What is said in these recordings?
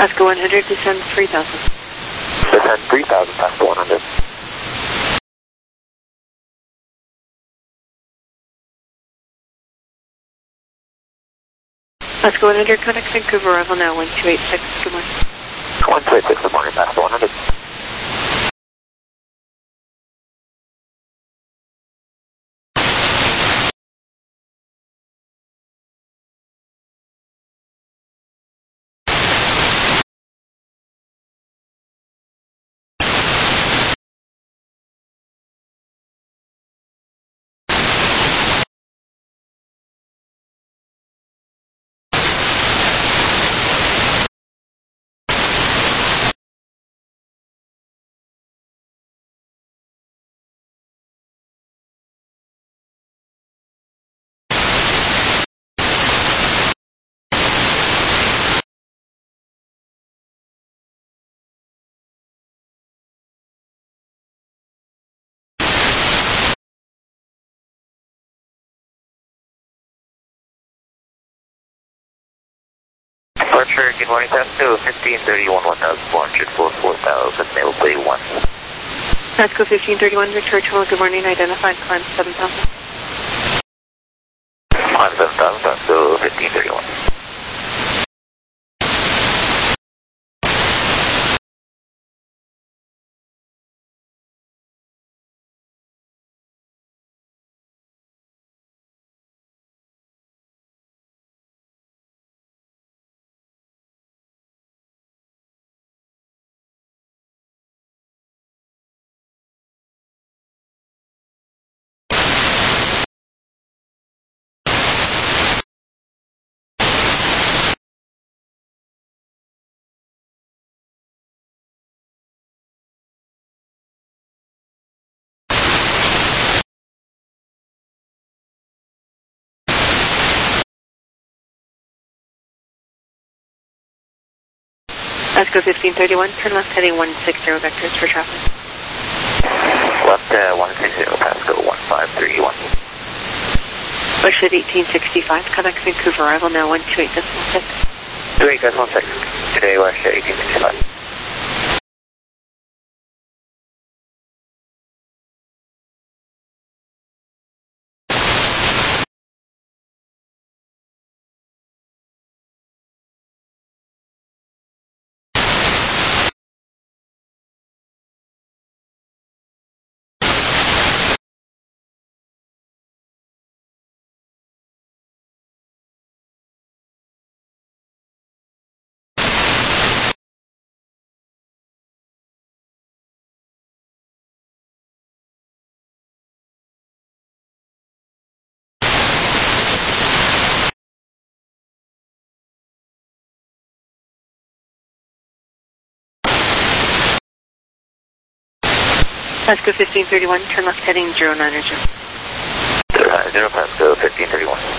Oscar 100, descend 3000. Descend 3000, Oscar 100. Oscar 100, contact Vancouver, arrival now, 1286, good morning. 1286, good morning, Oscar 100. Departure, good morning, Pasco 1531, 1404, 4000, mail bay 1. Pasco 1531, Victoria Terminal, good morning, identified, climb 7000. Climb 7000, Pasco 1531. Pasco 1531, turn left heading 160 vectors for traffic. Left 160, Pasco 1531. Bushwood 1865, contact Vancouver, arrival now 128.6. 28.6, today West 1865. Pasco 1531, turn left heading 090. 090, Pasco 1531.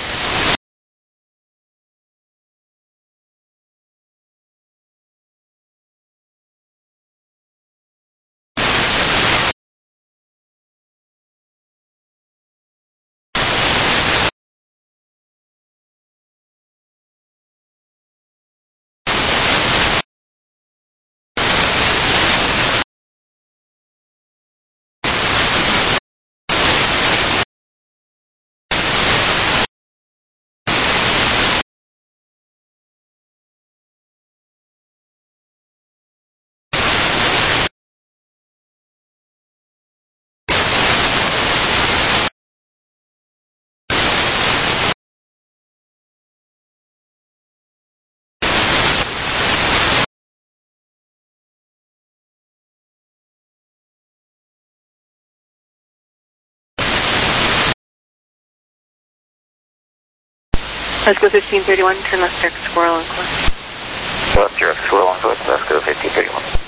Pasco 1531, turn left direct Squirrel on course. Left direct Squirrel on course, Pasco 1531.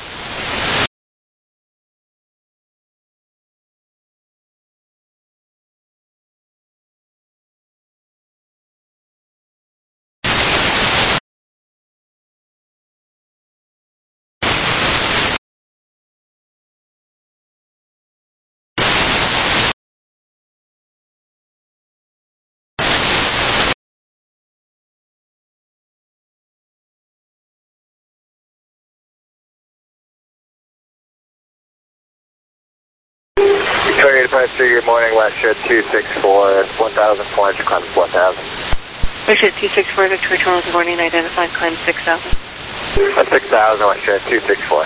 Victoria Departure, good morning, WestJet 264, 1,400, climb 4,000. WestJet 264, Victoria Terminal, good morning, identified climb 6,000. 6,000, WestJet 264.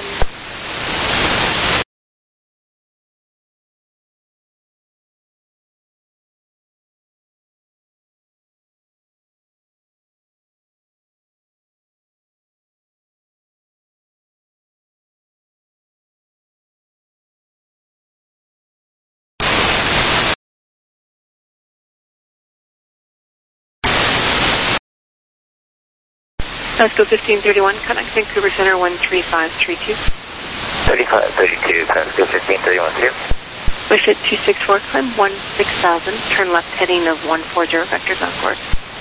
Pasco 1531, connect Vancouver Center 13532. 3532, Pasco 15312. WestJet 264, climb 16,000, turn left heading of 140, vectors on course.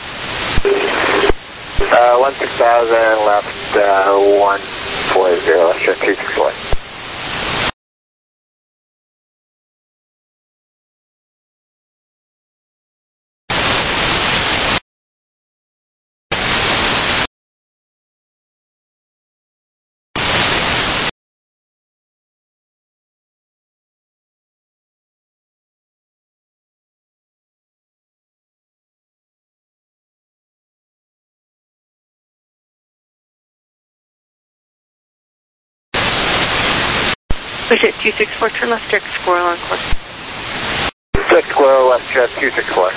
16,000, left 140, WestJet 264. WestJet 264, turn left direct squirrel on course. 6 Squirrel, WestJet 264.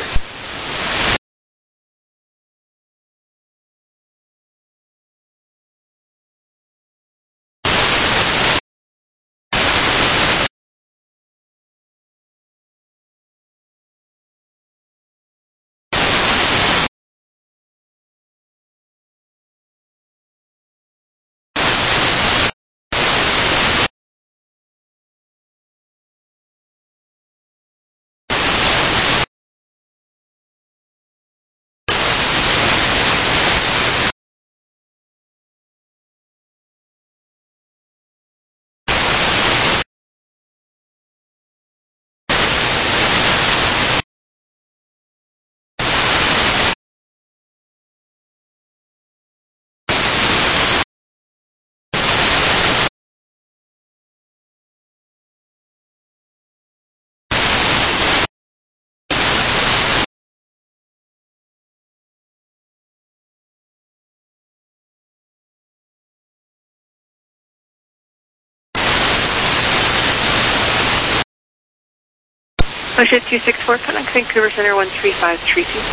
WestJet 264, connect Vancouver Center 13532.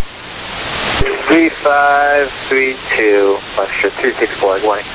3532, WestJet 264, good morning.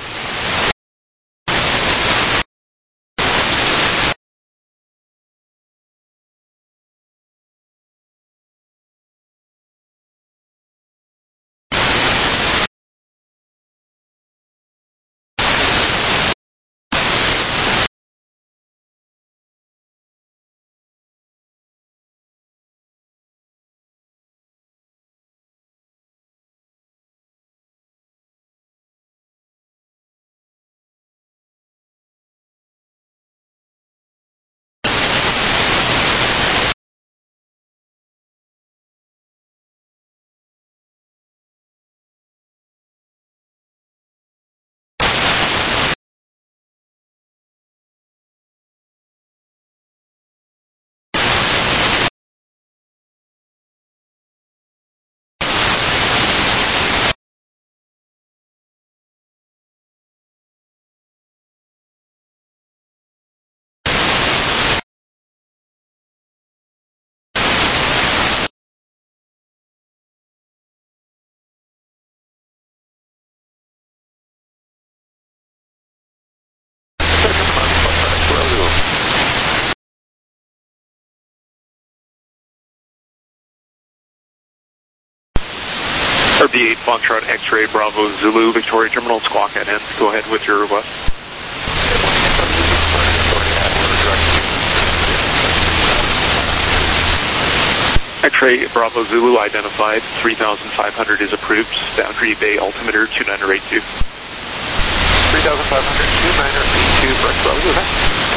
RB8 Foxtrot X-Ray Bravo Zulu Victoria Terminal Squawk at end. Go ahead with your request. X-Ray Bravo Zulu identified. 3,500 is approved. Boundary Bay altimeter 2982. 3,500, 2982, Bravo, okay.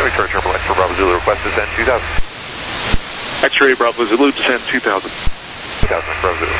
Victoria Terminal X for Bravo Zulu, request descend 2000. X-ray Bravo Zulu, descend 2000. 2000, Bravo Zulu.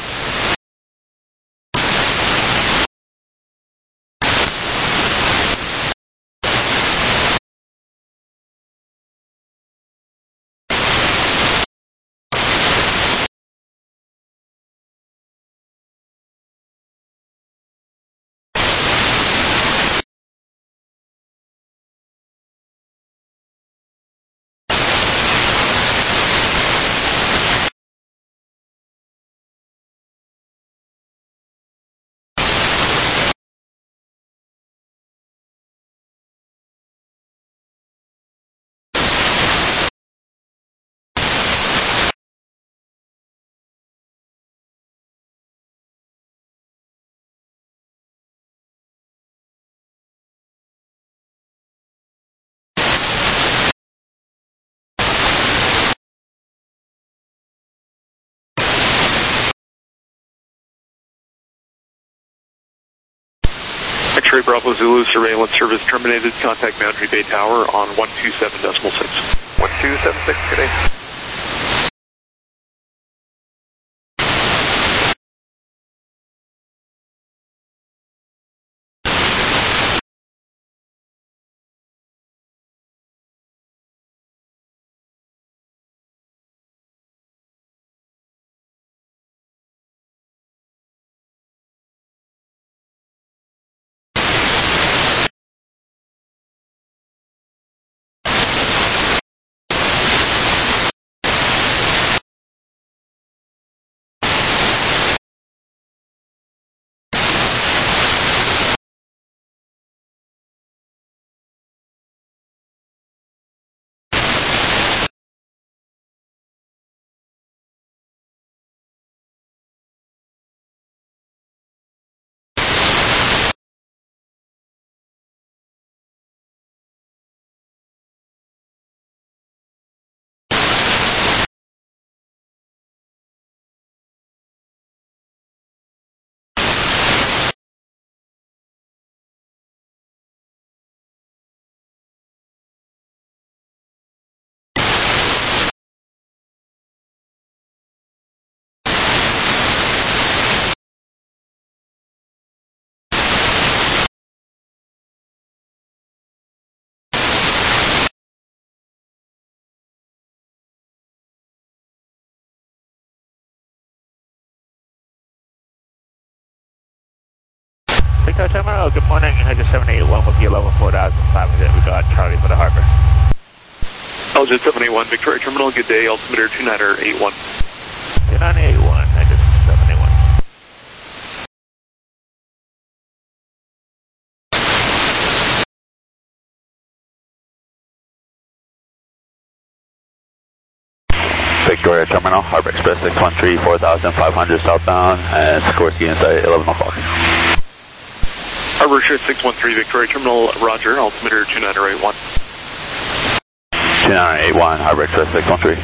X-ray Bravo Zulu, surveillance service terminated. Contact Boundary Bay Tower on 127.6. 1276, good day. Victoria Terminal, good morning. United 781 with you, level 4500. We got Charlie for the harbor. Elgin 781, Victoria Terminal, good day. Altimeter 2981. 2981, United 781. Victoria Terminal, Harbor Express 613, 4500 southbound, and Sikorsky inside 11 o'clock. Harbor Express 613, Victoria Terminal, roger. Altimeter 2981. 2981, Harbor Express 613.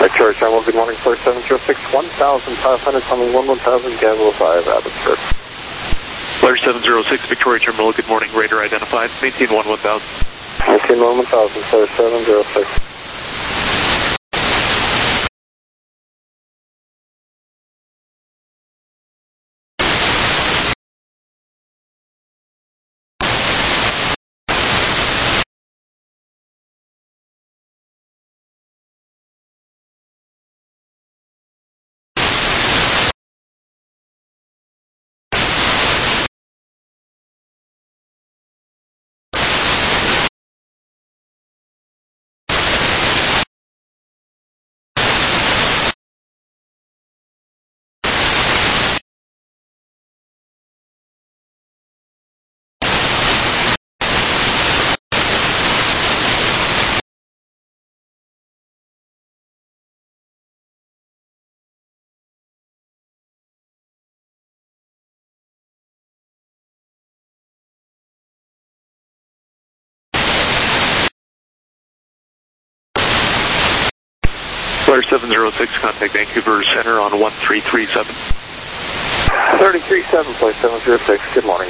Victoria Terminal, good morning, 4706, 1,500, coming 1000, Gaville 5, Abbotsford. Flare 706, Victoria Terminal, good morning, radar identified, maintain 1000. Maintain 1000, Flare 706. Flare 706, contact Vancouver Center on 1337. 337, Flare 706, good morning.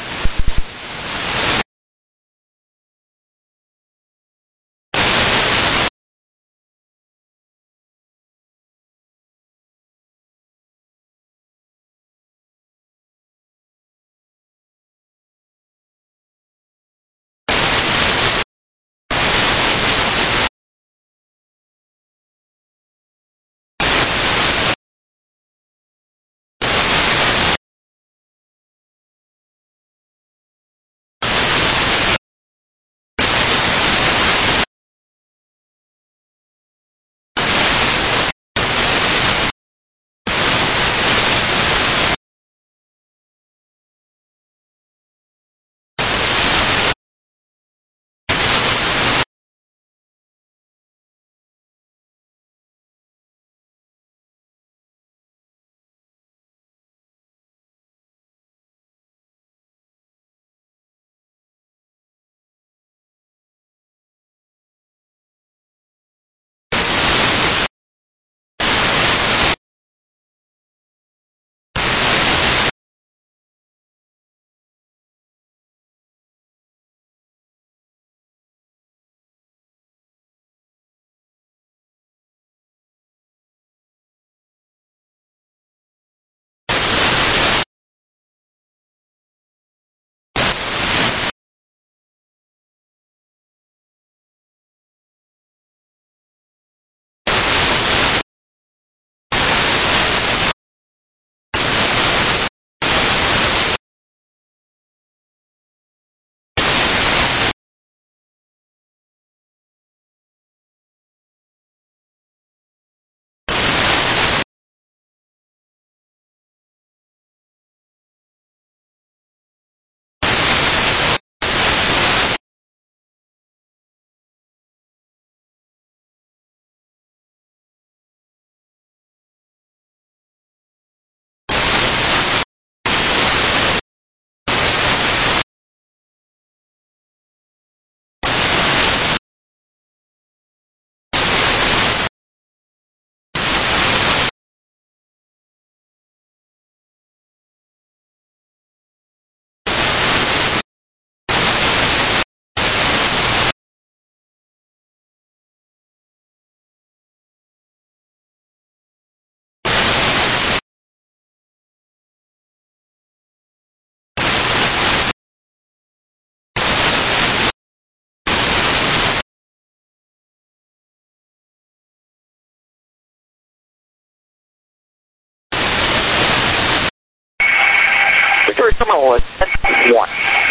Victoria Terminal, Ascent 1.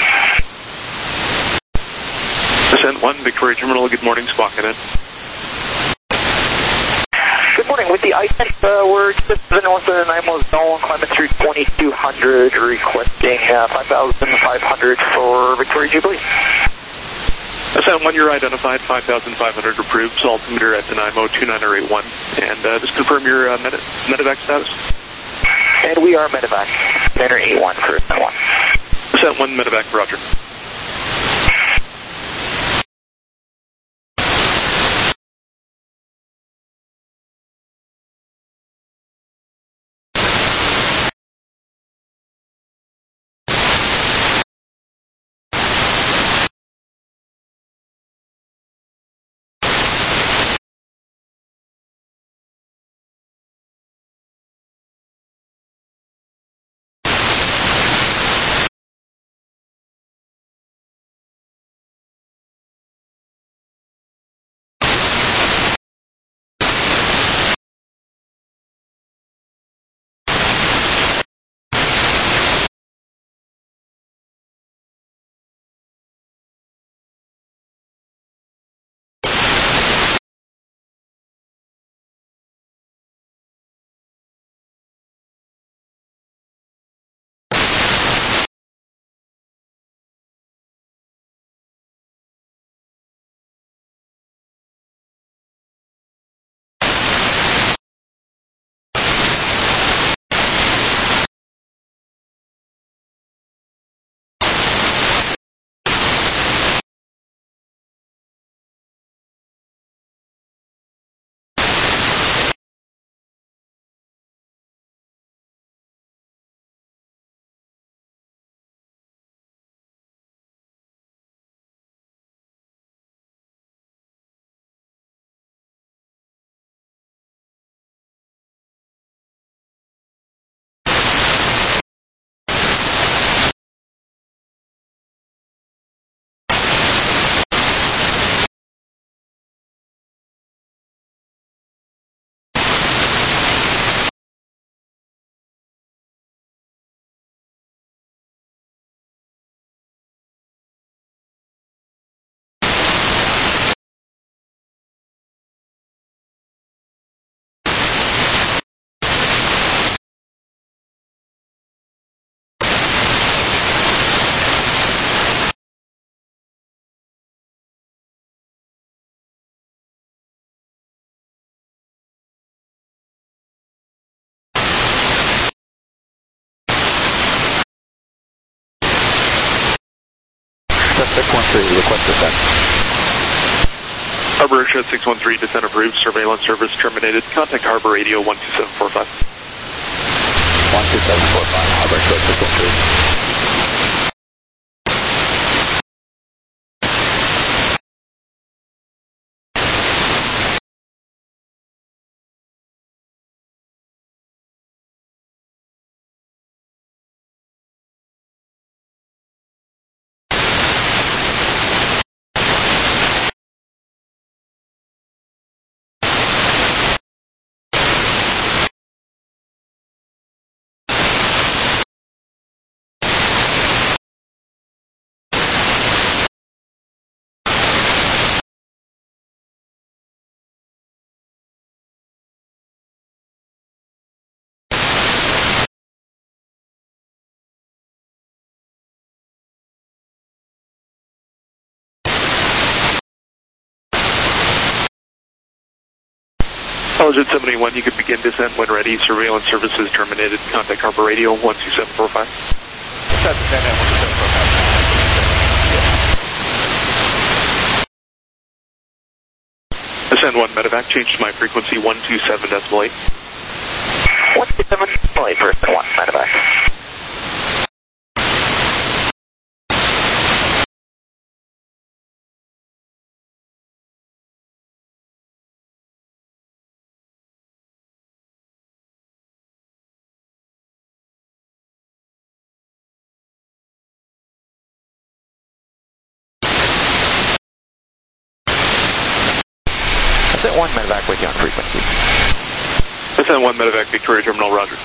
Ascent 1, Victoria Terminal, good morning, Spock in. Good morning. With the ICENT, we're just to the north of the Nanaimo zone, climbing through 2200, requesting 5,500 for Victoria Jubilee. Ascent 1, you're identified, 5,500 approved, altimeter at Nanaimo 29081, and just confirm your medevac status. And we are medevac, 981 for Ascent 1. Ascent 1, medevac, roger. Shed 613, request descent. Harbor Shed 613, descent approved. Surveillance service terminated. Contact Harbor Radio 12745. 12745, Harbor Shed 613. Intelligence 781, you can begin descent when ready. Surveillance services terminated. Contact Harbor Radio 12745. Descent 12745. Descent 1 medevac, change to my frequency 127.8. 127.8 for 1 medevac. Descent 1 medevac with you on frequency. Descent 1 medevac, Victoria Terminal, roger.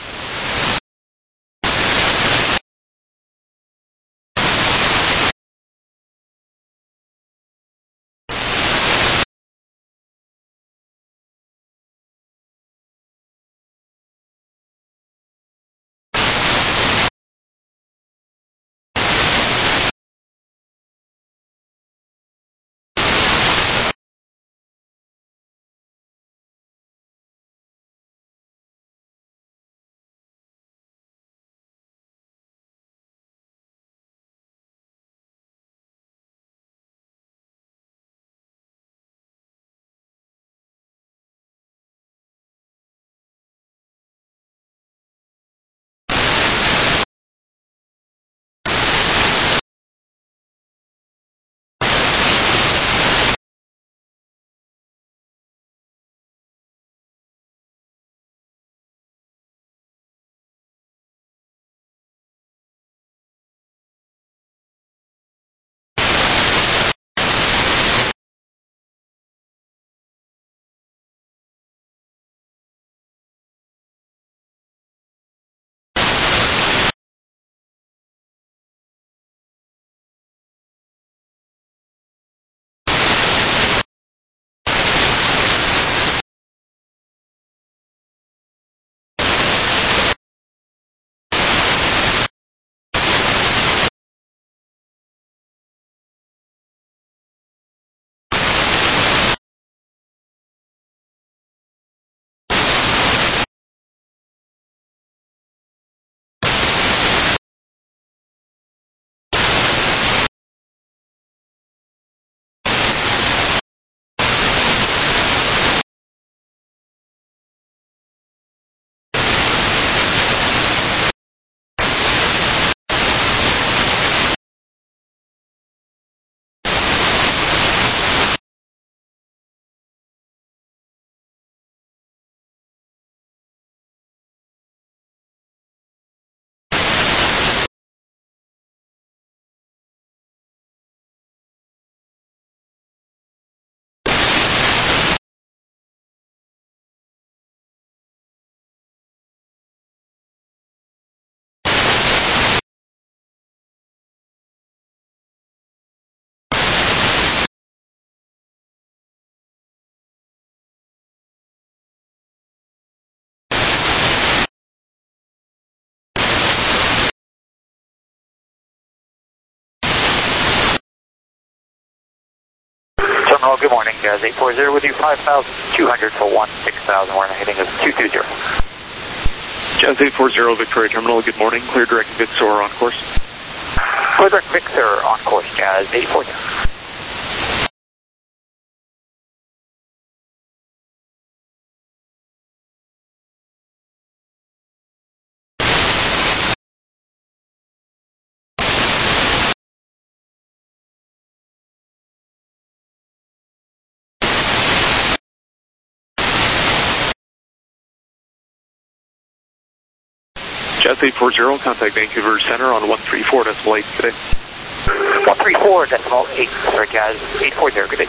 Terminal, good morning. 840 with you, 5,200 for 16,000. We're heading is 220. Jazz 840, Victoria Terminal, good morning. Clear direct bit, so we're on course. Quebec Victor on course, Jazz 840. Jazz 840, contact Vancouver Center on 134.8 today. 134.8, sorry, Jazz 840, good day.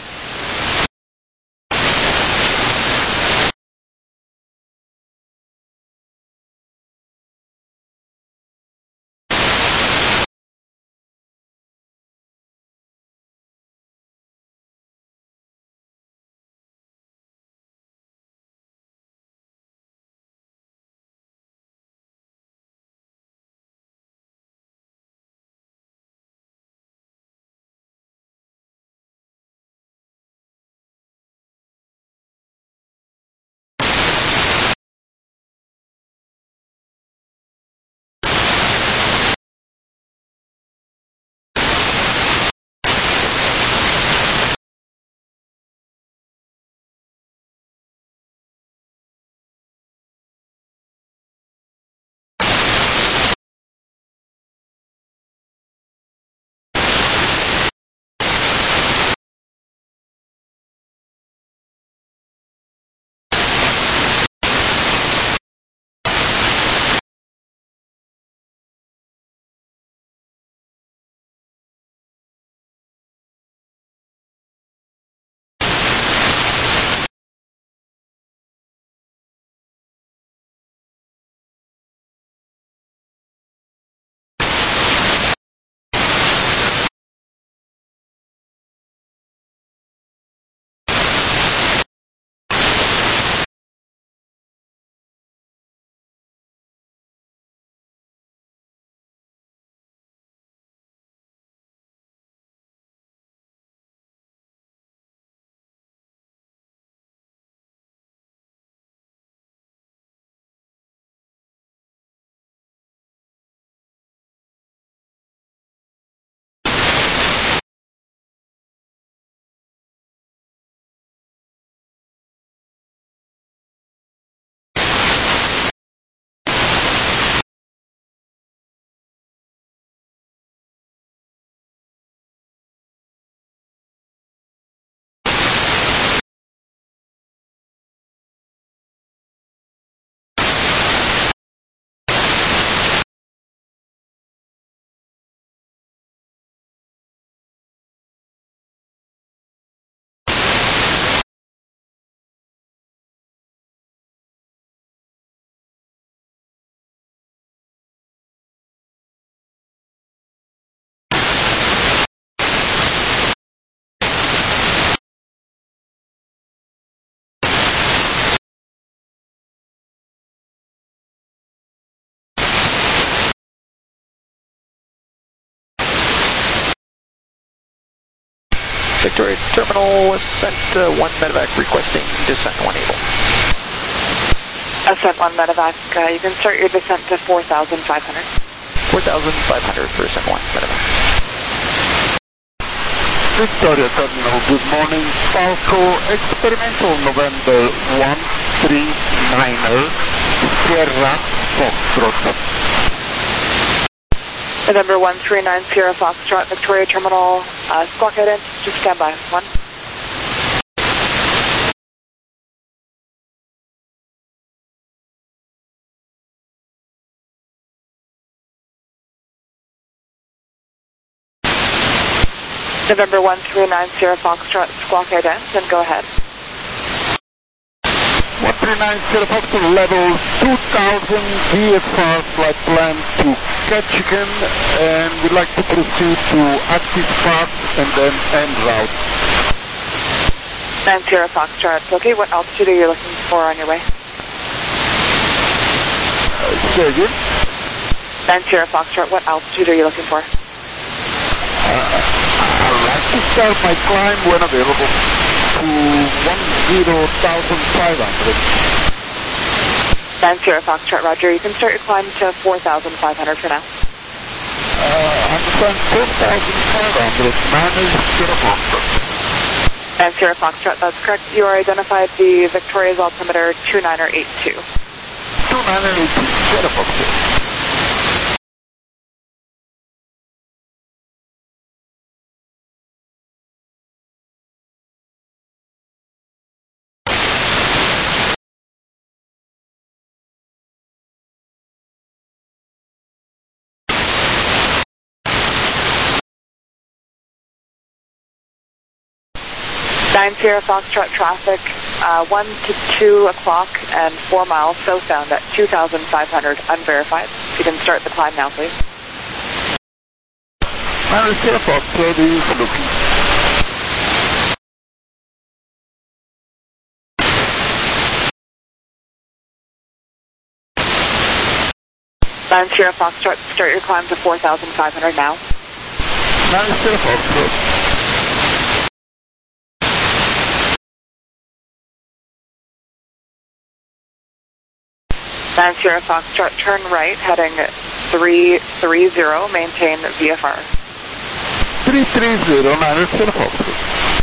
Victoria Terminal, ascent 1 medevac requesting descent 1 able. Ascent 1 medevac, you can start your descent to 4,500. 4,500 for ascent 1 medevac. Victoria Terminal, good morning. Falco Experimental November 139er, Sierra Foxtrot. November 139 Sierra Foxtrot, Victoria Terminal, squawk head in, just stand by. 1. November 139 Sierra Foxtrot, squawk head in, then go ahead. 139 Sierra Foxtrot, level 2000 VFR flight plan to Ketchikan, and we'd like to proceed to active path and then en route. 9 Sierra Foxtrot, okay, what altitude are you looking for on your way? Say again? 9 Sierra Foxtrot, what altitude are you looking for? I'd like to start my climb when available to 10,500. 9 Sierra Foxtrot, roger. You can start your climb to 4,500 for now. understand 4,500, manage Sierra Foxtrot. And Sierra Foxtrot, that's correct. You are identified the Victoria's altimeter 2982. 2982, Sierra Foxtrot. Sierra Foxtrot traffic, 1 to 2 o'clock and 4 miles southbound at 2,500 unverified. You can start the climb now, please. Sierra Foxtrot is looking. Sierra Foxtrot, start your climb to 4,500 now. Sierra Foxtrot. Sierra Foxtrot, turn right, heading 330, maintain VFR. 330, Sierra Foxtrot.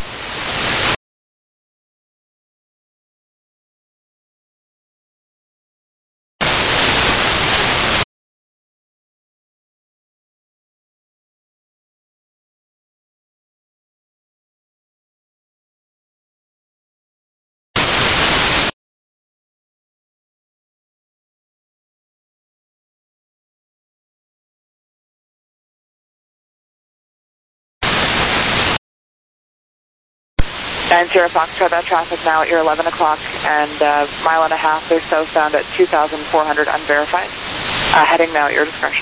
Sierra Foxtrot, that traffic now at your 11 o'clock and mile and a half or southbound at 2,400 unverified. Heading now at your discretion.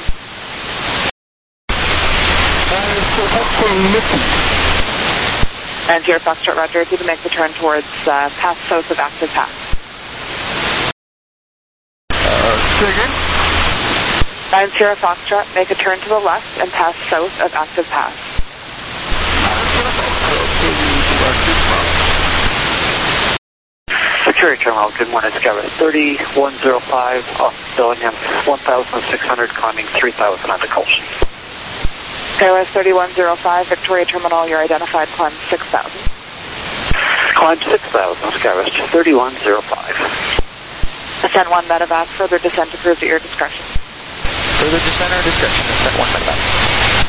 Sierra Foxtrot, roger, if you can make the turn towards past south of Active Pass. Say again? Sierra Foxtrot, make a turn to the left and pass south of Active Pass. Victoria Terminal, good morning, Skywest 3105 off Bellingham, 1,600, climbing 3,000 on the coast. Skywest 3105, Victoria Terminal, you're identified, climb 6,000. Climb 6,000, Skywest 3105. Ascent 1 medevac, further descent approved at your discretion. Further descent or discretion, Ascent 1 medevac.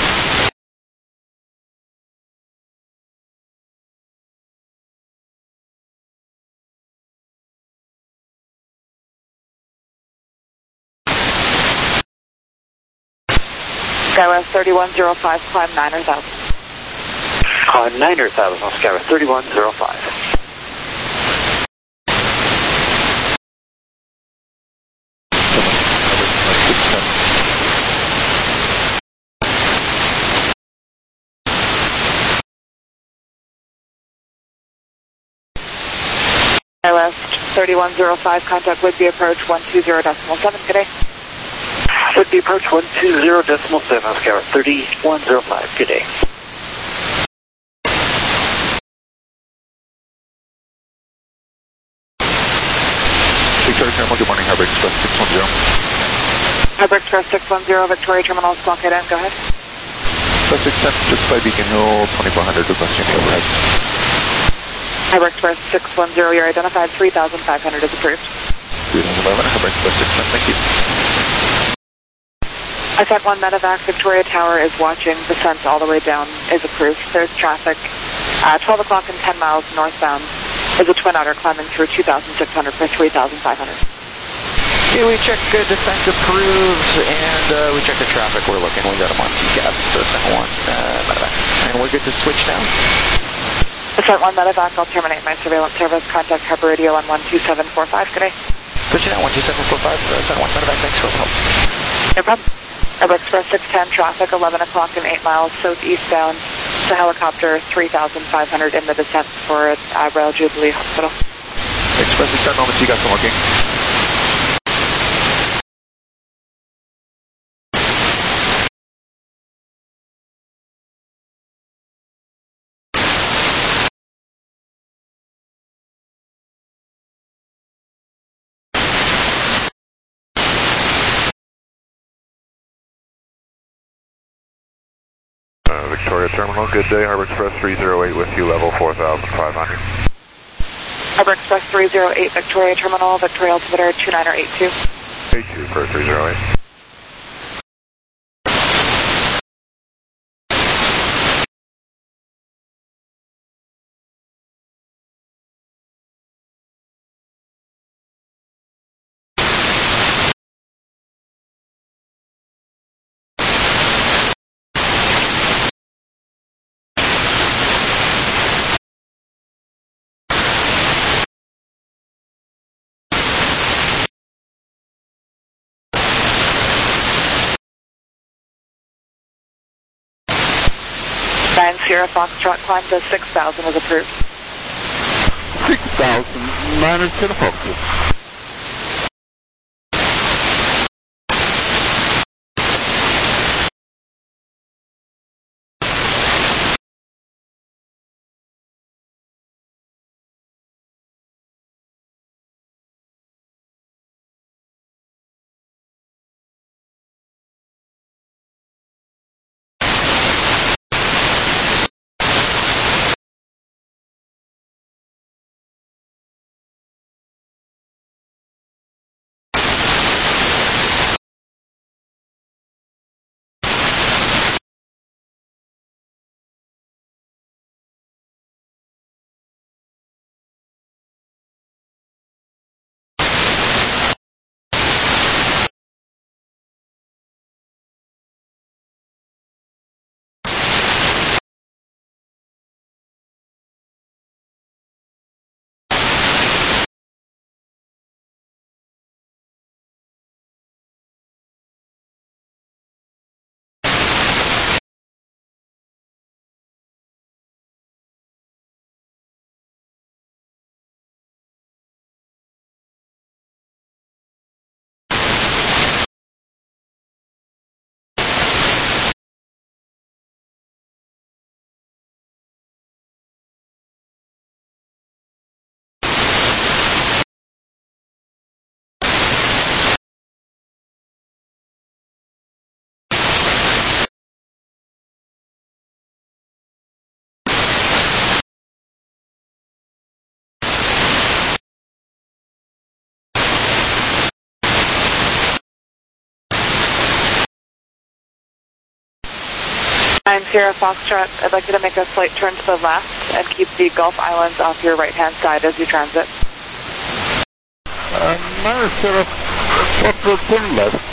Skywest 3105, climb 9,000. Climb 9,000, Skywest 3105. Skywest 3105, contact Whidbey approach 120.7, good day. Whidbey approach 120.7, Skywest 3105, good day. Victoria Terminal, good morning, Harbor Express 610. Harbor Express 610, Victoria Terminal, blockade in, go ahead. Express accept, just by Beacon Hill, 2400, requesting the overhead. Harbor Express 610, you're identified, 3,500 is approved. 3011, Harbor Express 610, thank you. Ascent 1 medevac, Victoria Tower is watching, descent all the way down is approved. There's traffic, 12 o'clock and 10 miles northbound is a Twin Otter climbing through 2,600 for 3,500. Okay, we check descent approved, and we check the traffic we're looking. We got them on TCAS, Ascent 1 medevac. And we're good to switch now? Ascent 1 medevac, I'll terminate my surveillance service. Contact Harbor Radio on 12745, good day. Switching out 12745, Ascent 1 medevac, thanks for the help. No problem. Harbor Express 610, traffic 11 o'clock and 8 miles southeastbound to helicopter 3,500 in the descent for Royal Jubilee Hospital. Express 610, moment, you got some working. Victoria Terminal, good day. Harbor Express 308 with you, level 4,500. Harbor Express 308, Victoria Terminal, Victoria altimeter 2982. 82 for 308. Sierra Foxtrot climb to 6,000 is approved. 6,000, minus Sierra Foxtrot. Sierra Foxtrot, I'd like you to make a slight turn to the left and keep the Gulf Islands off your right-hand side as you transit. Minus Sierra Foxtrot, turn left.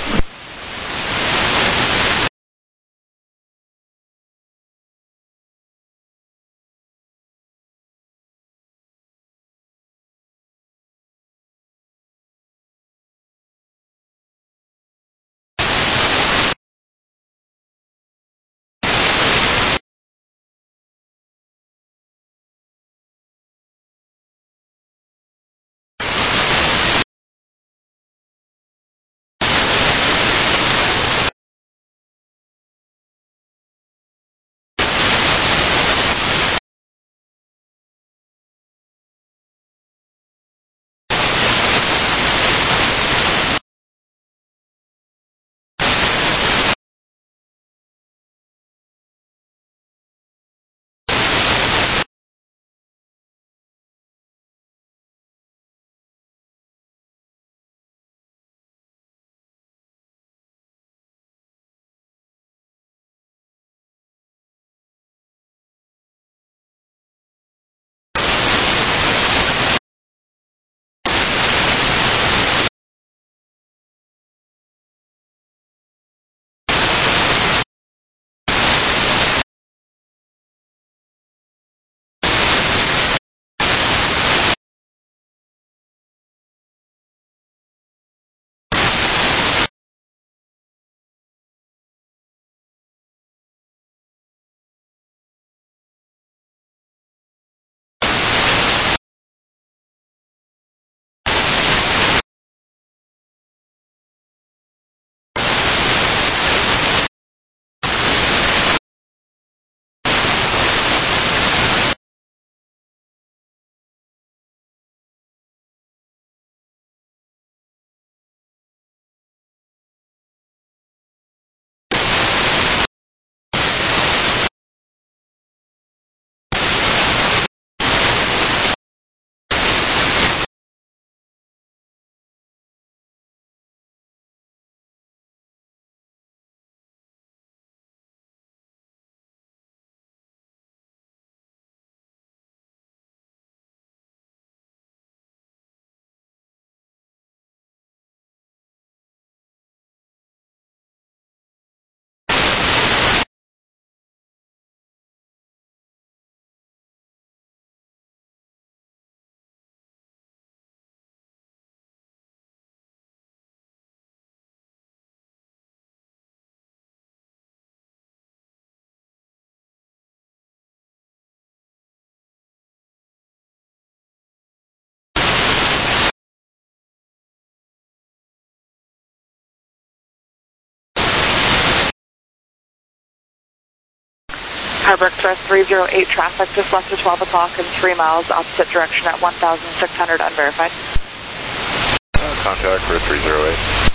Harbor Express 308 traffic just left at 12 o'clock in 3 miles opposite direction at 1,600 unverified. Contact for 308.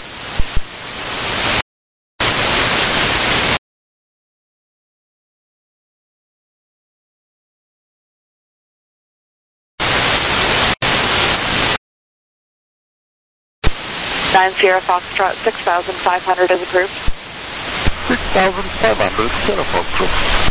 Nine Sierra Foxtrot 6,500 is approved. 6,500, Sierra Foxtrot.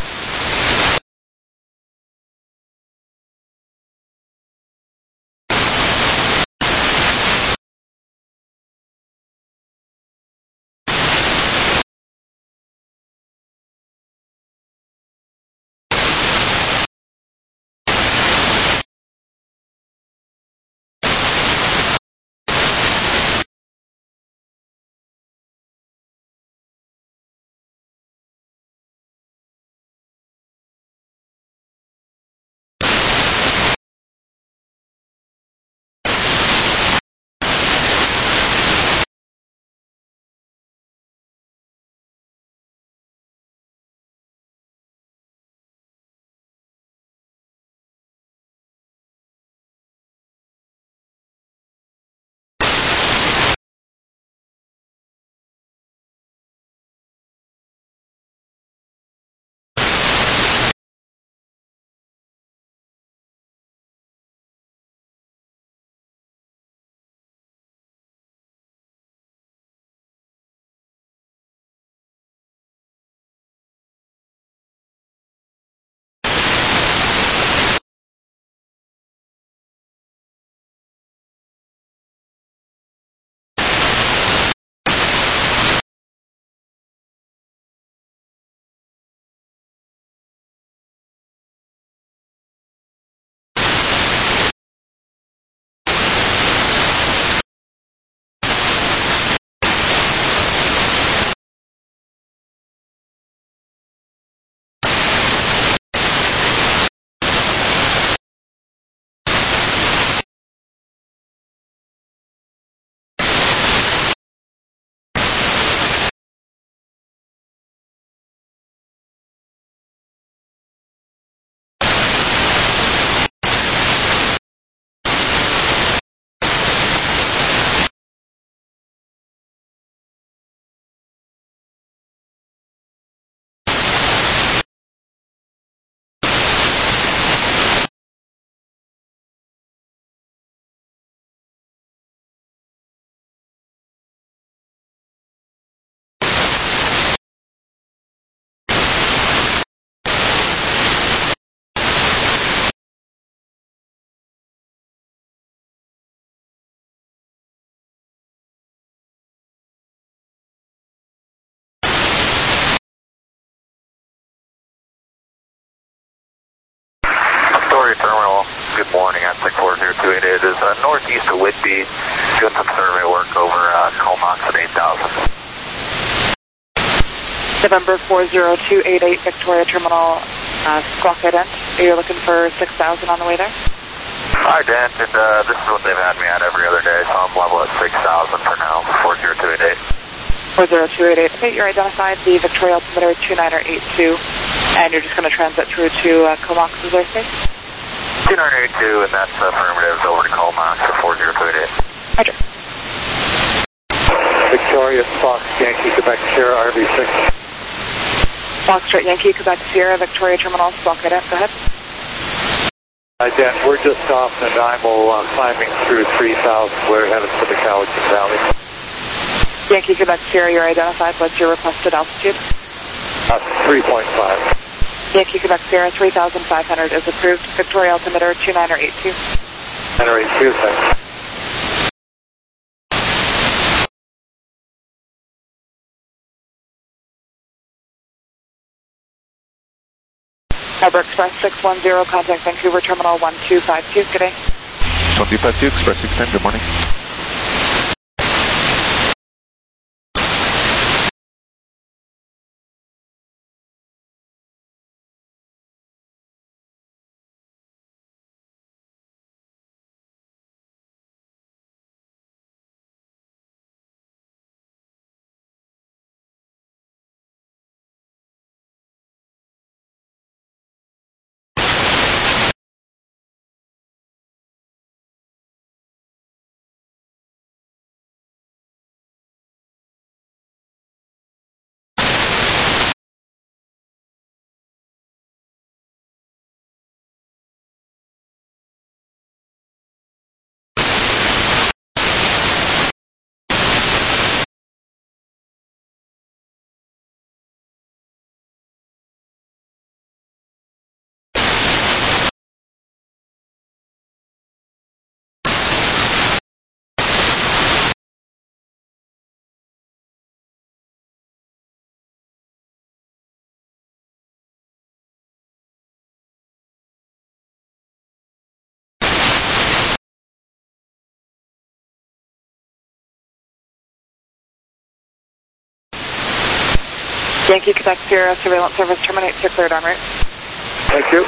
Victoria Terminal, good morning. At 64028. It is northeast of Whitby. Doing some survey work over Comox at 8,000. November 40288 Victoria Terminal, squawk ident. You're looking for 6,000 on the way there? Hi, Dan, and this is what they've had me at every other day, so I'm level at 6,000 for now, 40288. 40288. Okay, you're identified, the Victoria altimeter 2982, and you're just going to transit through to Comox's airspace? 2982, and that's affirmative over to Comox for 40288. Roger. Victoria, Fox, Yankee, Quebec, Sierra, RV6. Foxtrot Yankee, Quebec, Sierra, Victoria Terminal, squawk ident. Go ahead. Hi, Dan. We're just off Nanaimo, climbing through 3,000. We're headed for the Cowichan Valley. Yankee, Quebec, Sierra, you're identified. What's your requested altitude? 3.5. Yankee, Quebec, Sierra, 3,500 is approved. Victoria altimeter 2982. 2982, thanks. Harbor Express 610, contact Vancouver Terminal 1252. Good day. 2052, Express 610, good morning. Yankee Quebec Sierra surveillance service terminates to cleared en route. Thank you.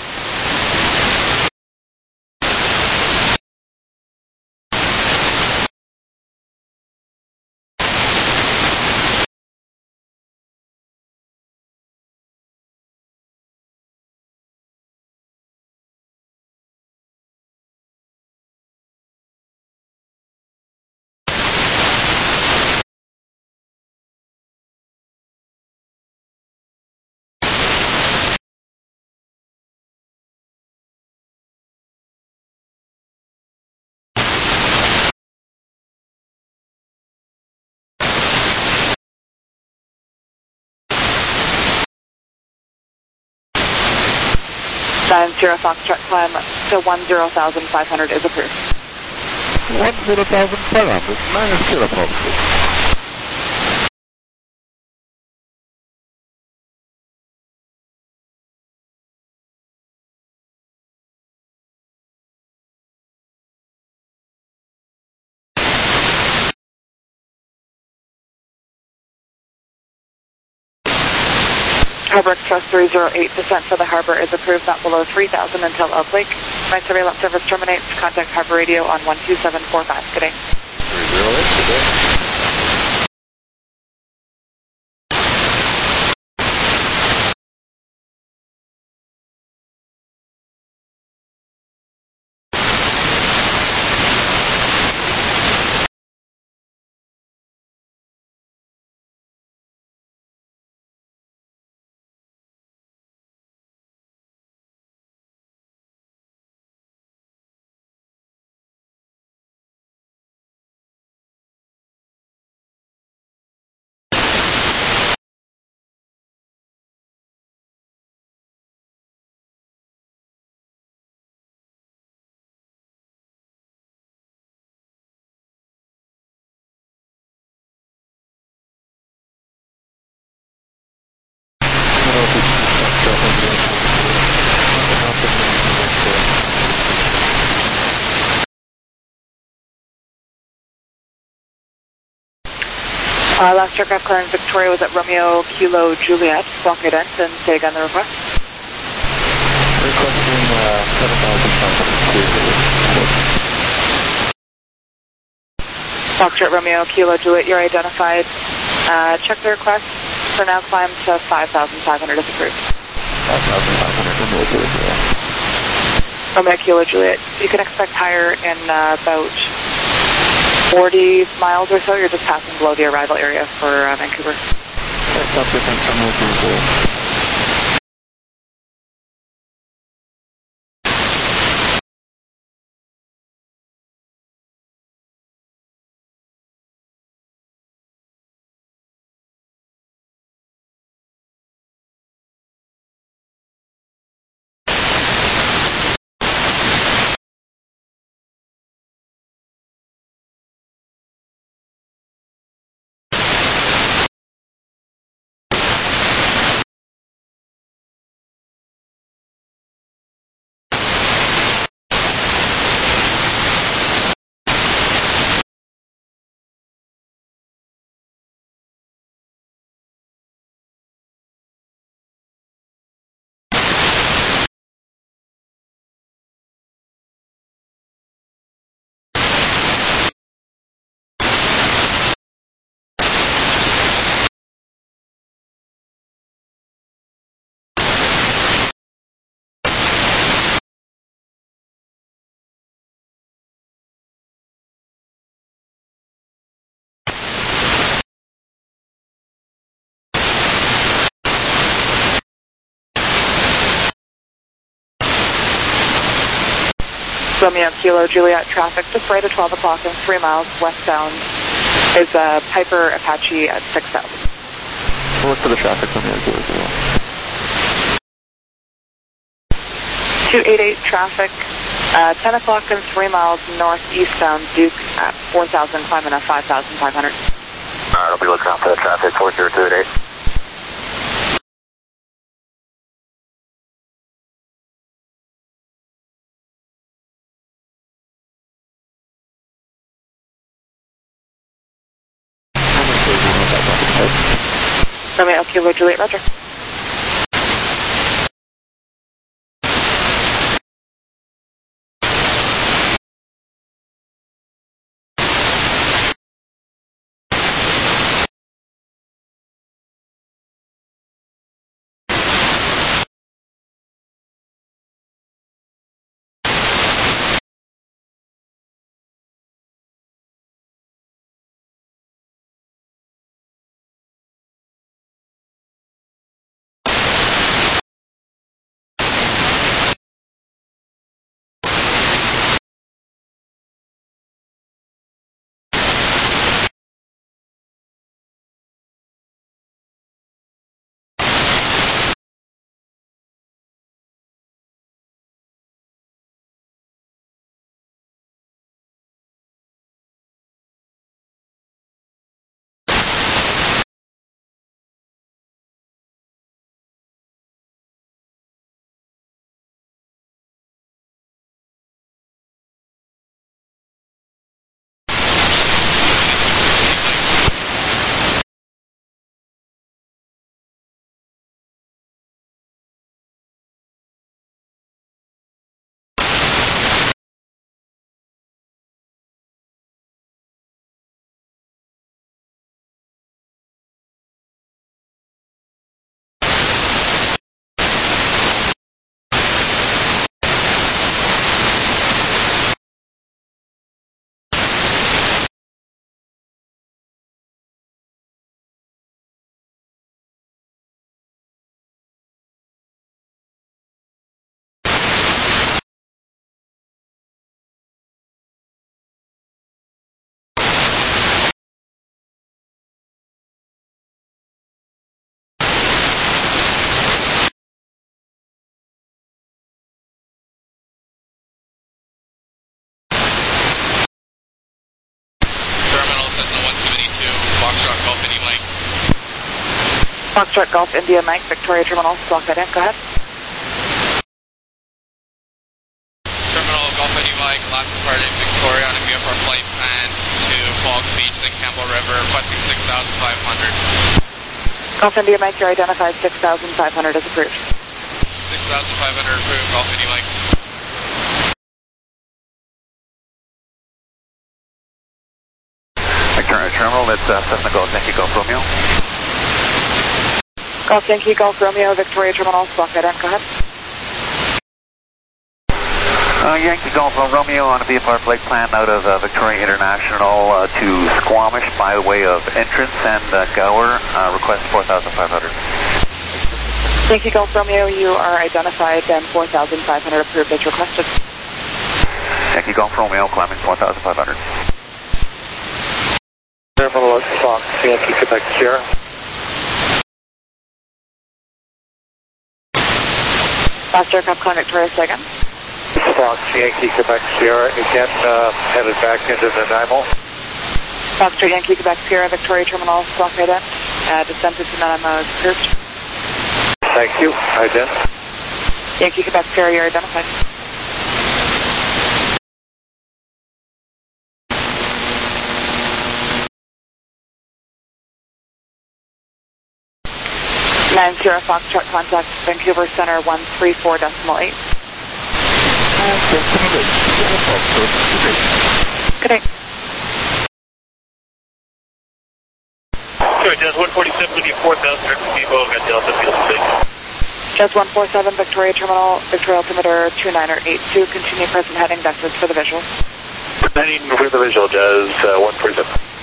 Zero Foxtrot climb to 10,500 is approved. 10,500, minus 0 Foxtrot. Harbor Express 308% for the harbor is approved, not below 3,000 until Elk Lake. My surveillance service terminates. Contact harbor radio on 12745. Good day. 308, good day. Last aircraft clearing Victoria was at Romeo Kilo Juliet. Block ident and say again the request. Requesting 7,500. Foxtrot Romeo Kilo Juliet, you're identified. Check the request. For now, climb to 5,500 is approved. 5,500, Romeo Kilo Juliet, you can expect higher in about 40 miles or so. You're just passing below the arrival area for Vancouver. Romeo Kilo Juliet traffic just right at 12 o'clock and 3 miles westbound is Piper Apache at 6,000. Look for the traffic on the 288 traffic, 10 o'clock and 3 miles northeastbound Duke at 4,000, climbing at 5,500. I'll be looking out for the traffic, 40288. Romeo Kilo Juliet, roger. Foxtrot Golf India Mike, Victoria Terminal, block that in, go ahead. Terminal Golf India Mike, last departed Victoria on a VFR flight plan to Falls Beach and Campbell River, requesting 6,500. Golf India Mike, you're identified 6,500 as approved. 6,500 approved, Golf India Mike. Victoria Terminal, it's Cessna Golf Yankee Golf Romeo. Golf Yankee Golf Romeo, Victoria Terminal, block that in, go ahead. Yankee Golf Romeo on a VFR flight plan out of Victoria International to Squamish by way of entrance and Gower, request 4,500. Yankee Golf Romeo, you are identified and 4,500 approved as requested. Yankee Golf Romeo climbing 4,500. Terminal at Fox Yankee Quebec Sierra. Foster Cup Con Victoria, second. Fox Yankee Quebec Sierra, again headed back into Nanaimo. Foxtrot Yankee Quebec Sierra, Victoria Terminal, block right in. Descent to Nanaimo is approved. Thank you, ident. Yankee Quebec Sierra, you're identified. Nine Sierra Foxtrot, contact Vancouver Center 134.8. Good day. Sorry, Jazz 147, we need 4,000 people, got Delta Field 6. Jazz 147, Victoria Terminal, Victoria Altimeter 2982, continue present heading, vectors for the visual. Heading for the visual, Jazz 147.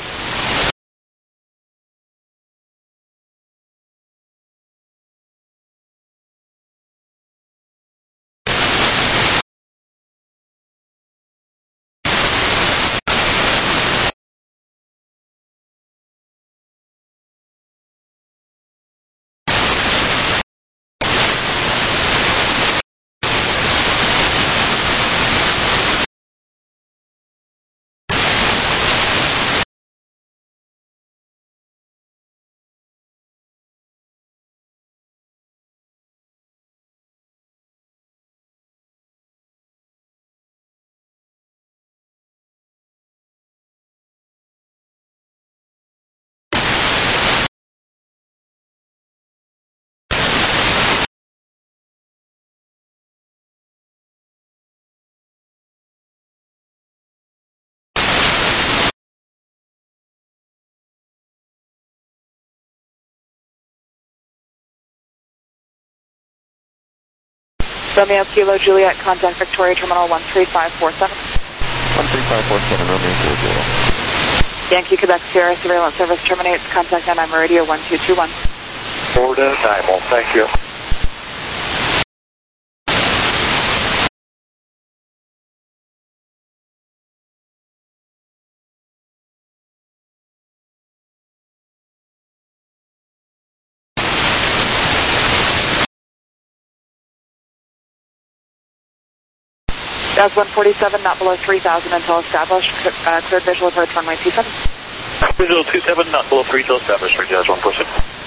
Romeo Kilo Juliet, contact Victoria Terminal 13547. 13547, Romeo Kilo Juliet. Yankee Quebec Sierra, surveillance service terminates. Contact NIMO radio 1221. Forward to NIMO, thank you. Jazz 147, not below 3,000 until established. Cleared visual approach runway 27. Visual 27, not below 3 till established for Jazz 147.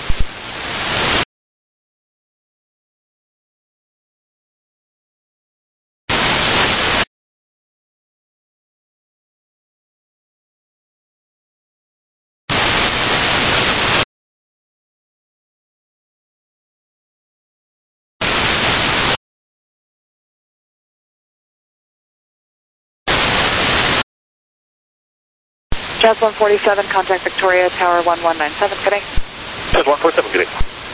Jazz 147, contact Victoria Tower 1197. Good day. Jazz 147, good day.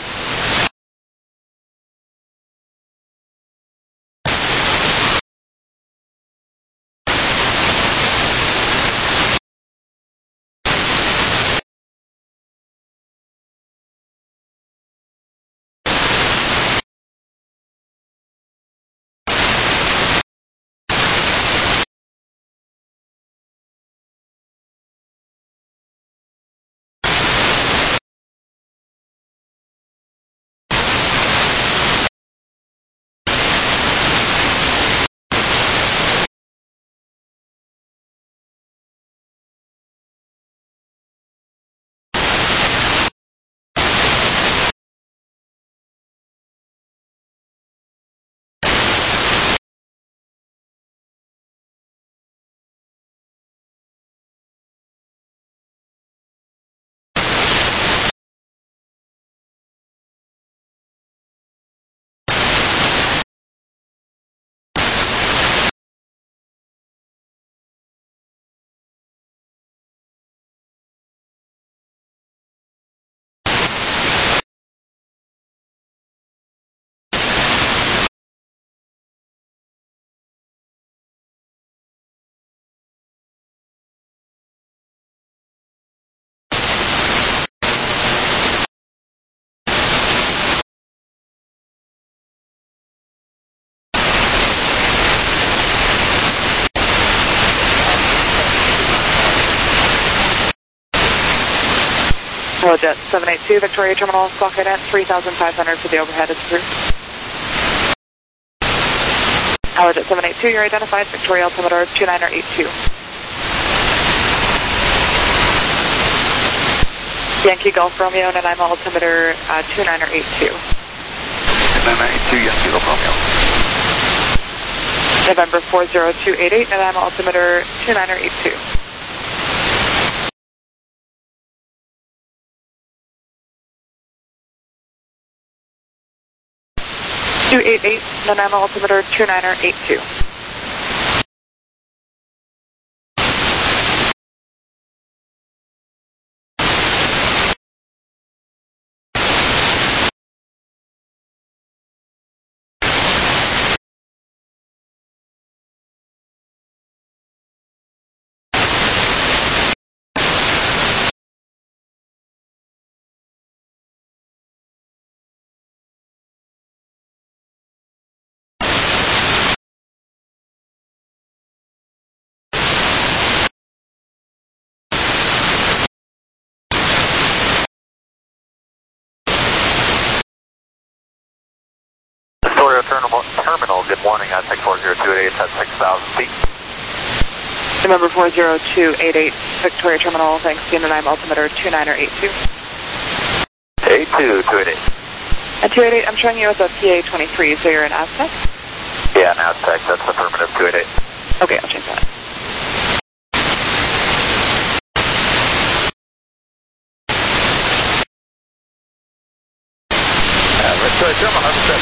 Jet 782, Victoria Terminal, squawk ident 3,500 for the overhead is approved. Jet 782, you're identified, Victoria altimeter 2982. Yankee Golf Romeo, Nanaimo altimeter 2982. 2982, Yankee Golf Romeo. November 40288, Nanaimo altimeter 2982. 288, Nanaimo altimeter 2982. Terminal, good morning, I take 40288 at 6,000 feet. November 40288, Victoria Terminal, thanks to Nanaimo altimeter 2982. 288. At 288, I'm showing you with a PA-23, so you're in Aztec? Yeah, in Aztec, that's affirmative 288. Okay, I'll change that. Victoria Terminal, Express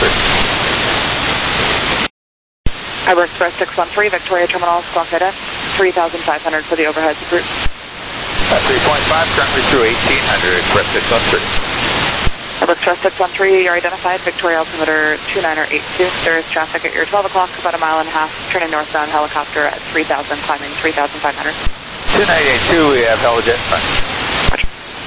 613. Harbor Express 613, Victoria Terminal, squawk ident 3,500 for the overhead approved. 3.5, currently through 1,800, Express 613. Express 613, you're identified, Victoria altimeter 2982. There is traffic at your 12 o'clock, about a mile and a half, turning northbound helicopter at 3,000, climbing 3,500. 2982, we have Helijet in front.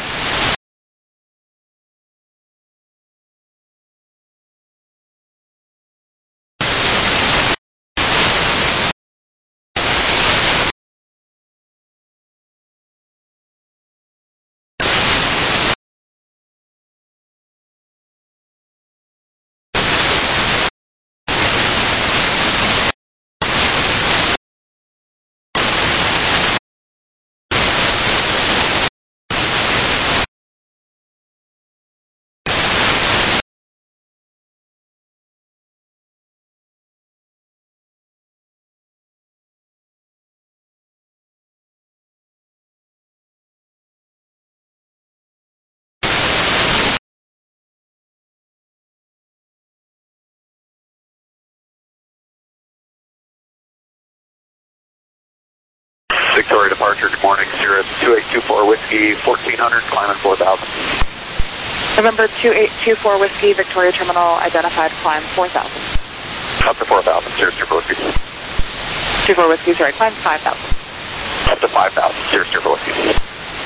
Victoria departure, good morning, Sierra 2824 Whiskey, 1400, climbing 4000. November 2824 Whiskey, Victoria Terminal, identified, climb 4,000. Up to 4000, Sierra Super Whiskey. 24 Whiskey, sorry, climb 5,000. Up to 5000, Sierra Super Whiskey.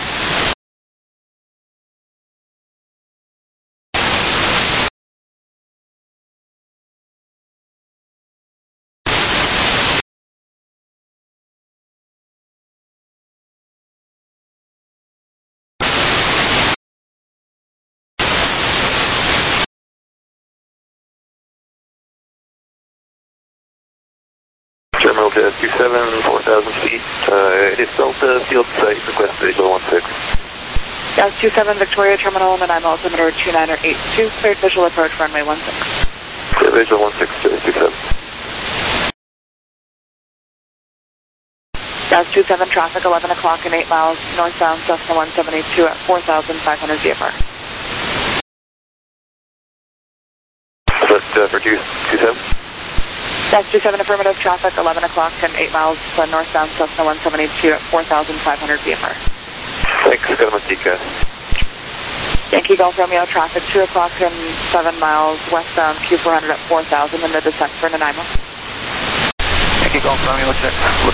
Terminal to 27, 4,000 feet. It is Delta, field site, request visual 16. Gas 27, Victoria Terminal, Nanaimo altimeter 2982, cleared visual approach runway 16. Yeah, visual 16, 27. Gas 27, traffic 11 o'clock and 8 miles, northbound Cessna 172 at 4,500 VFR. Just for 27? Gas 27, affirmative, traffic 11 o'clock and 8 miles, northbound Cessna 172 at 4,500 VFR. Thanks, Gamatika. Yankee Golf Romeo, traffic 2 o'clock and 7 miles, westbound Q400 at 4,000 in the descent for Nanaimo. Yankee Golf Romeo, check.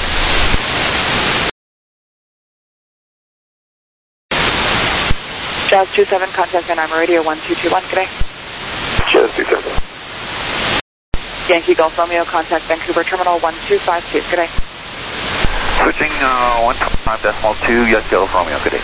Jazz 27, contact Nanaimo radio 1221, good day. Jazz 27. Yankee Golf Romeo, contact Vancouver Terminal 1252, good day. Switching 125.2, yes, Golf Romeo, good day.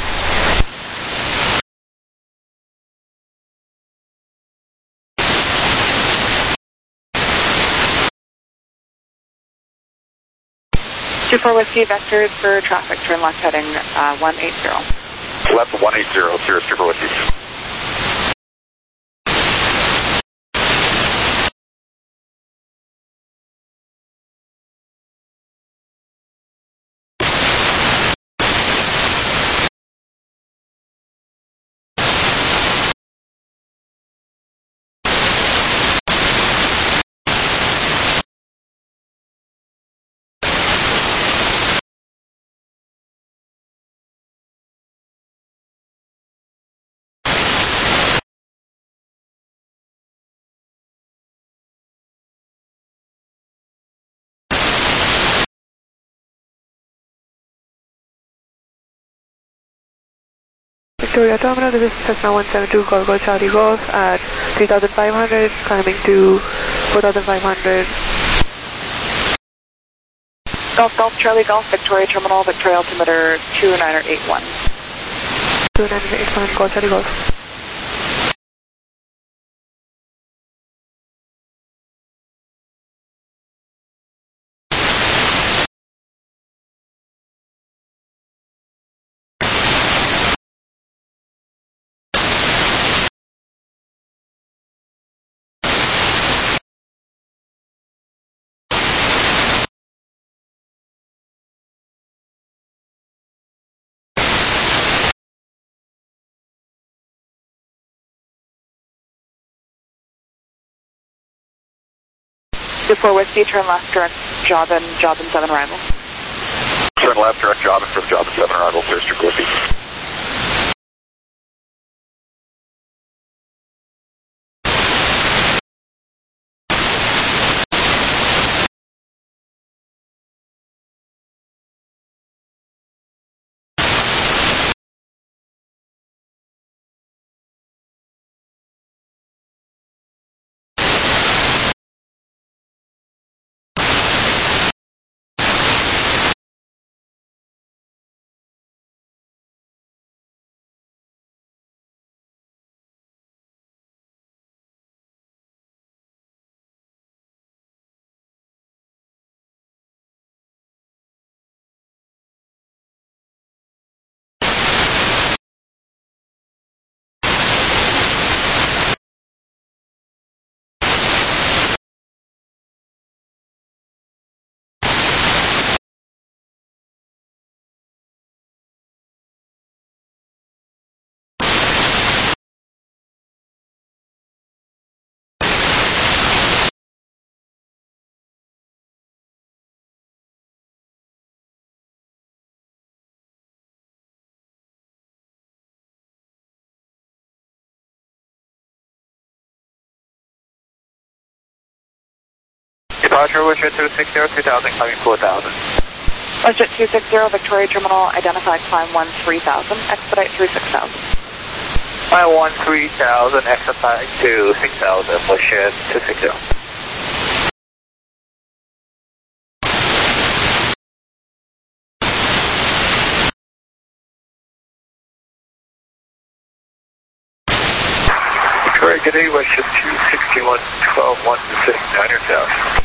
Two-4 Whiskey, vectored for traffic, turn left heading 180. Left 180, Sierra Super Whiskey. Victoria Terminal, this is Cessna 172 Golf Charlie Golf at 3,500, climbing to 4,500. Golf Charlie Golf, Victoria Terminal, Victoria altimeter 2981. 2981, Golf Charlie Golf. Two-4 Whiskey, turn left, direct Jobbin 7 arrival. Turn left, direct Jobbin from Jobbin 7 arrival, Sierra Super Whiskey. Departure, Westjet 260, 2000, climbing 4000. Westjet 260, Victoria Terminal, identified climb 3000, expedite through 6000. Climb 3000, expedite to 6000, Westjet 260. Victoria, good day, Westjet 261, 12-1-6, 9,000.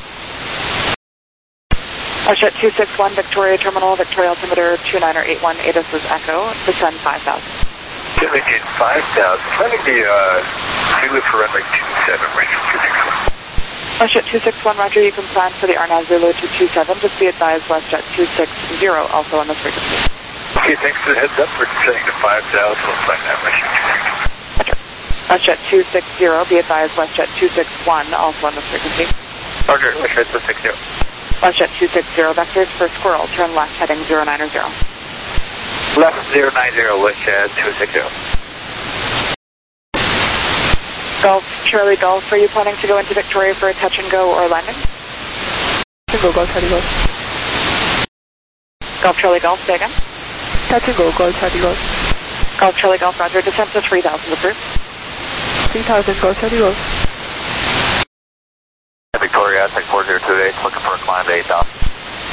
Westjet 261, Victoria Terminal, Victoria altimeter 2981, ATIS is Echo, descend 5000. Descending 5,000, planning the Zulu for runway 27, range 261. Westjet 261, roger, you can plan for the Arnaz Zulu to 27, just be advised Westjet 260, also on this frequency. Okay, thanks for the heads up, we're descending to 5,000, we'll find that Westjet 260. Westjet 260, be advised Westjet 261, also on this frequency. Roger, Westjet 260. Westjet 260, vectors for Squirrel, turn left heading 090. Left 090, Westjet 260. Golf, Charlie Golf, are you planning to go into Victoria for a touch and go or landing? Touch and go, Golf, Charlie Golf. Golf, Charlie Golf, say again. Touch and go, Golf, Charlie Golf. Golf, Charlie Golf, roger, descent to 3000, approved. 3000, Golf, Charlie Golf. Victoria, Aztec 4028, looking for a climb to 8,000.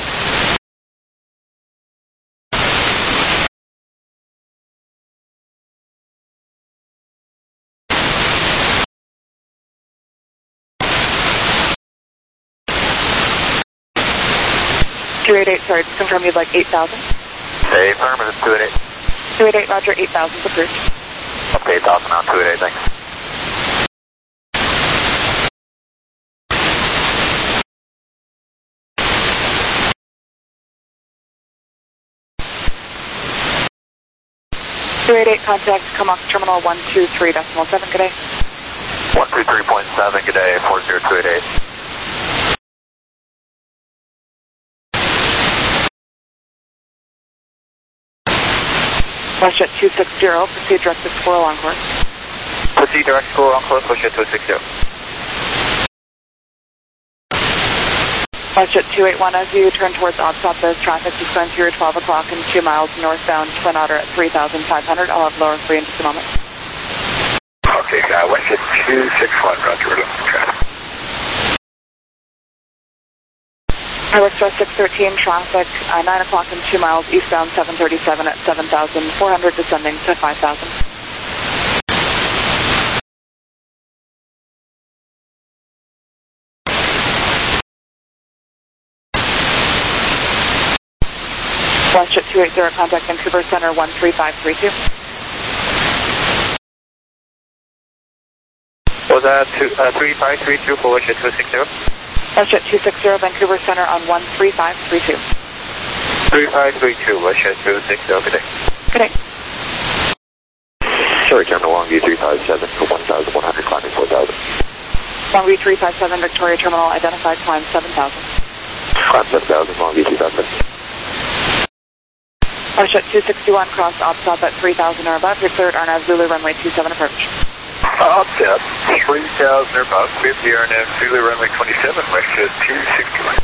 Sorry, just confirm you'd like 8,000. Hey, affirmative, 288. 288, roger, 8,000 approved. Up to 8,000 now, 288, thanks. Contact Comox Terminal 123.7, good day. 123.7, good day, 40288. Westjet 260, proceed direct to Squirrel on course. Proceed direct to Squirrel on course, Westjet 260. Westjet 281, as you turn towards OPSOP, there's traffic just going through 12 o'clock and 2 miles northbound Twin Otter at 3,500. I'll have lower for you in just a moment. Okay, Westjet 261, roger, we're looking for traffic. Pilot Star 613, traffic 9 o'clock and 2 miles eastbound 737 at 7,400, descending to 5,000. Westjet 280, contact Vancouver Center 13532. Was that 3532 for Westjet 260? Westjet 260, Vancouver Center on 13532. 3532, Westjet 260, good day. Good day. Sorry, Terminal Longview 357 for 1,100, climbing 4,000. Longview 357, Victoria Terminal, identified climb 7,000. Climb 7,000, Longview 257. Westjet 261, cross OPSOP at 3,000 or above, your third Arnaz Zulu runway 27 approach. OPSOP 3,000 or above, with the Arnaz Zulu runway 27, Westjet 261.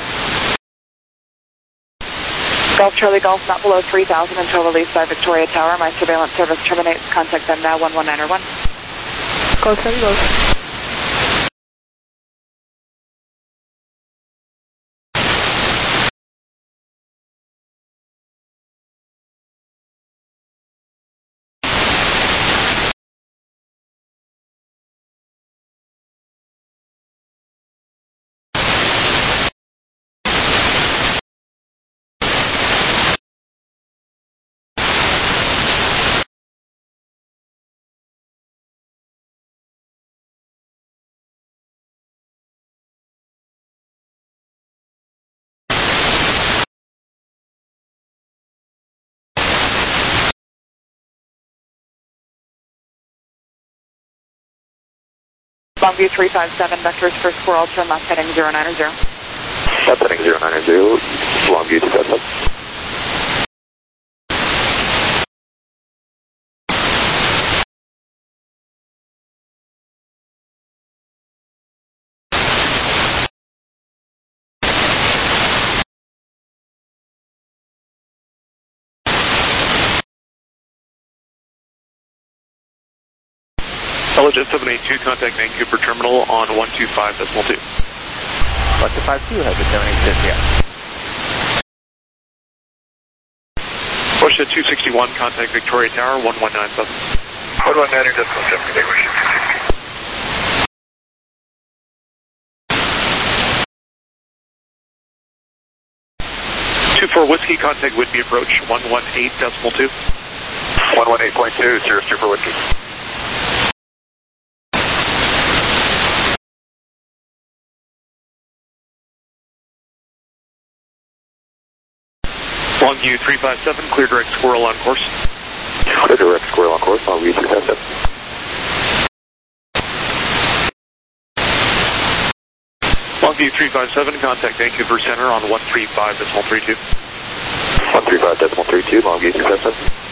Golf Charlie Golf, not below 3,000 until released by Victoria Tower. My surveillance service terminates. Contact them now, 119 or 1. Golf Charlie Golf. Longview 357, vectors for Squirrel, turn left heading 090. Left heading 090, Longview 257. Allegiant 782, contact Vancouver Terminal on 125.2. 1252, have a 786, yeah. Russia 261, contact Victoria Tower 1197. 1190.7. For Whiskey, contact Whitby approach 118.2. 118.2, Sirius 2 for Whiskey. Longview 357, clear direct squirrel on course. Clear direct squirrel on course, Longview 357. Longview 357, contact Vancouver Center on 135.32. 135.32, Longview 357.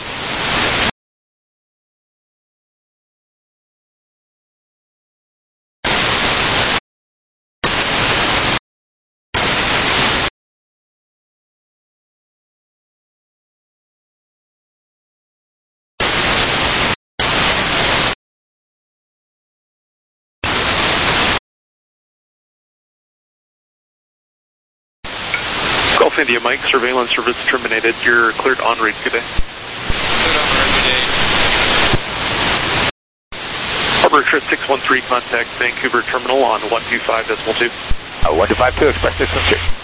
Gulf India Mike, surveillance service terminated. You're cleared en route. Good day. Cleared en route, good day. Harbor Express 613, contact Vancouver Terminal on 125.2. 1252, Express 613.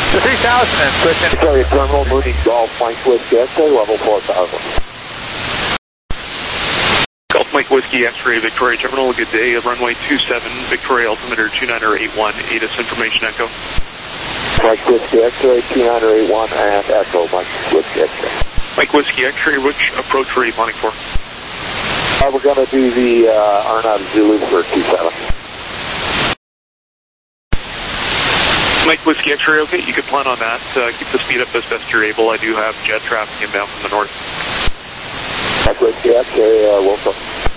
The 3000 and Clifton. Victoria Terminal, Mooney Golf, Mike Whiskey X-ray, level 4000. Golf Mike Whiskey X-ray, Victoria Terminal, good day. Runway 27, Victoria altimeter 2981, ATIS information echo. Mike Whiskey X-ray, 2981, and echo, Mike Whiskey X-ray. Mike Whiskey X-ray, which approach were you planning for? We're going to do the Arnav Zulu for 27. Mike Whiskey X-ray, okay, you can plan on that. Keep the speed up as best you're able. I do have jet traffic inbound from the north. Mike Whiskey X-ray, welcome.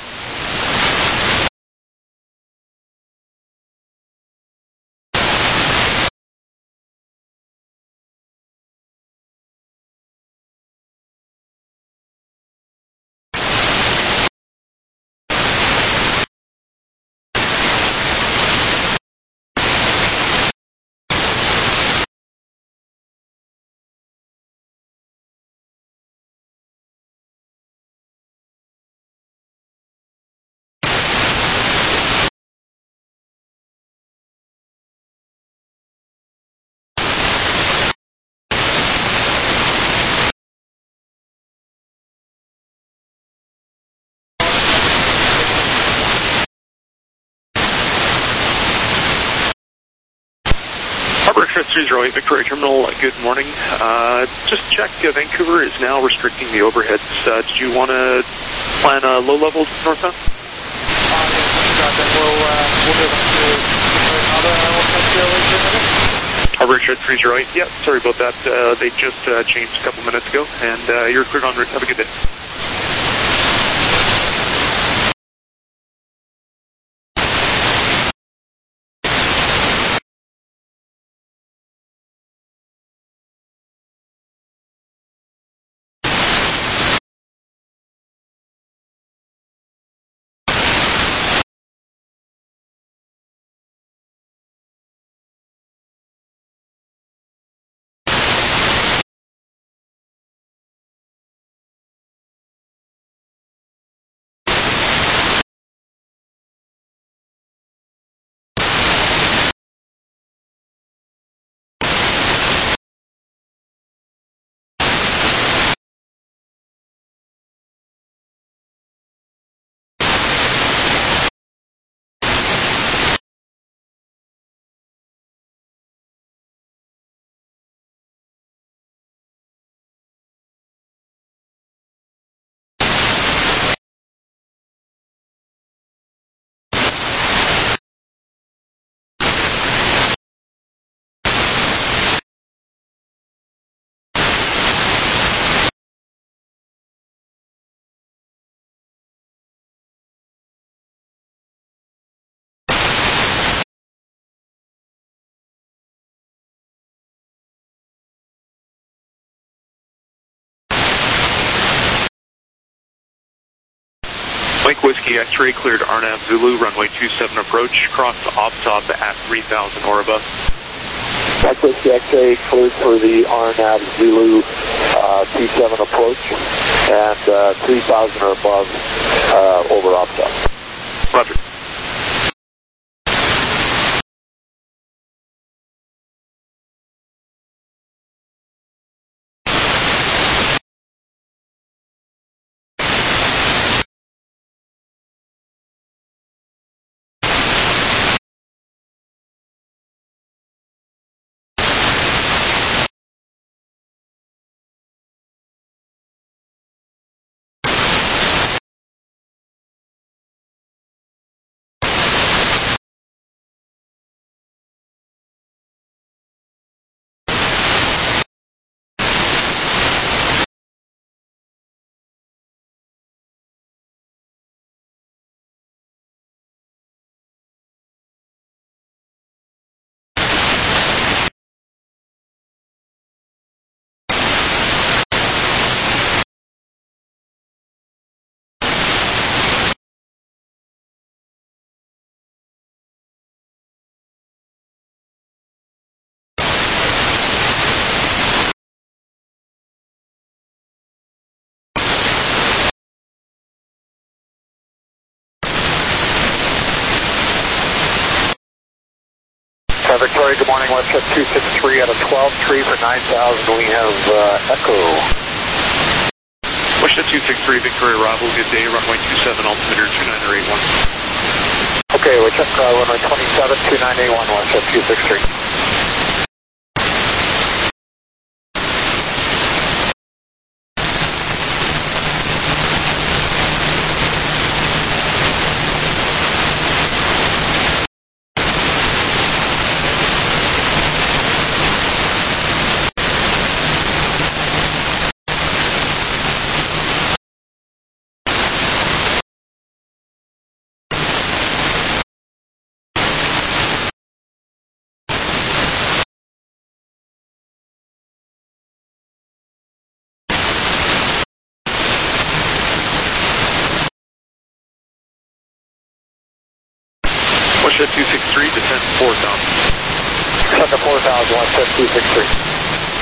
Harbor Express 308, Victoria Terminal, good morning. Just check, Vancouver is now restricting the overheads. Did you want to plan a low level northbound? Yes, we'll do another Harbor Express 308, yeah, sorry about that. They just changed a couple minutes ago, and you're cleared en route. Have a good day. Mike Whiskey X-ray cleared Arnav Zulu, runway 27 approach, cross Optop at 3000 or above. Mike Whiskey X-ray cleared for the Arnav Zulu 27 approach, and 3000 or above over Optop. Roger. Victoria, good morning. Westjet 263 out of 12-3 for 9,000. We have Echo. Westjet 263, Victoria Bravo, good day, runway 27, altimeter 2981. Okay, we'll check runway 27, 2981, Westjet 263. Westjet 263, descend 4,000. Descend to 4,000, Westjet 263.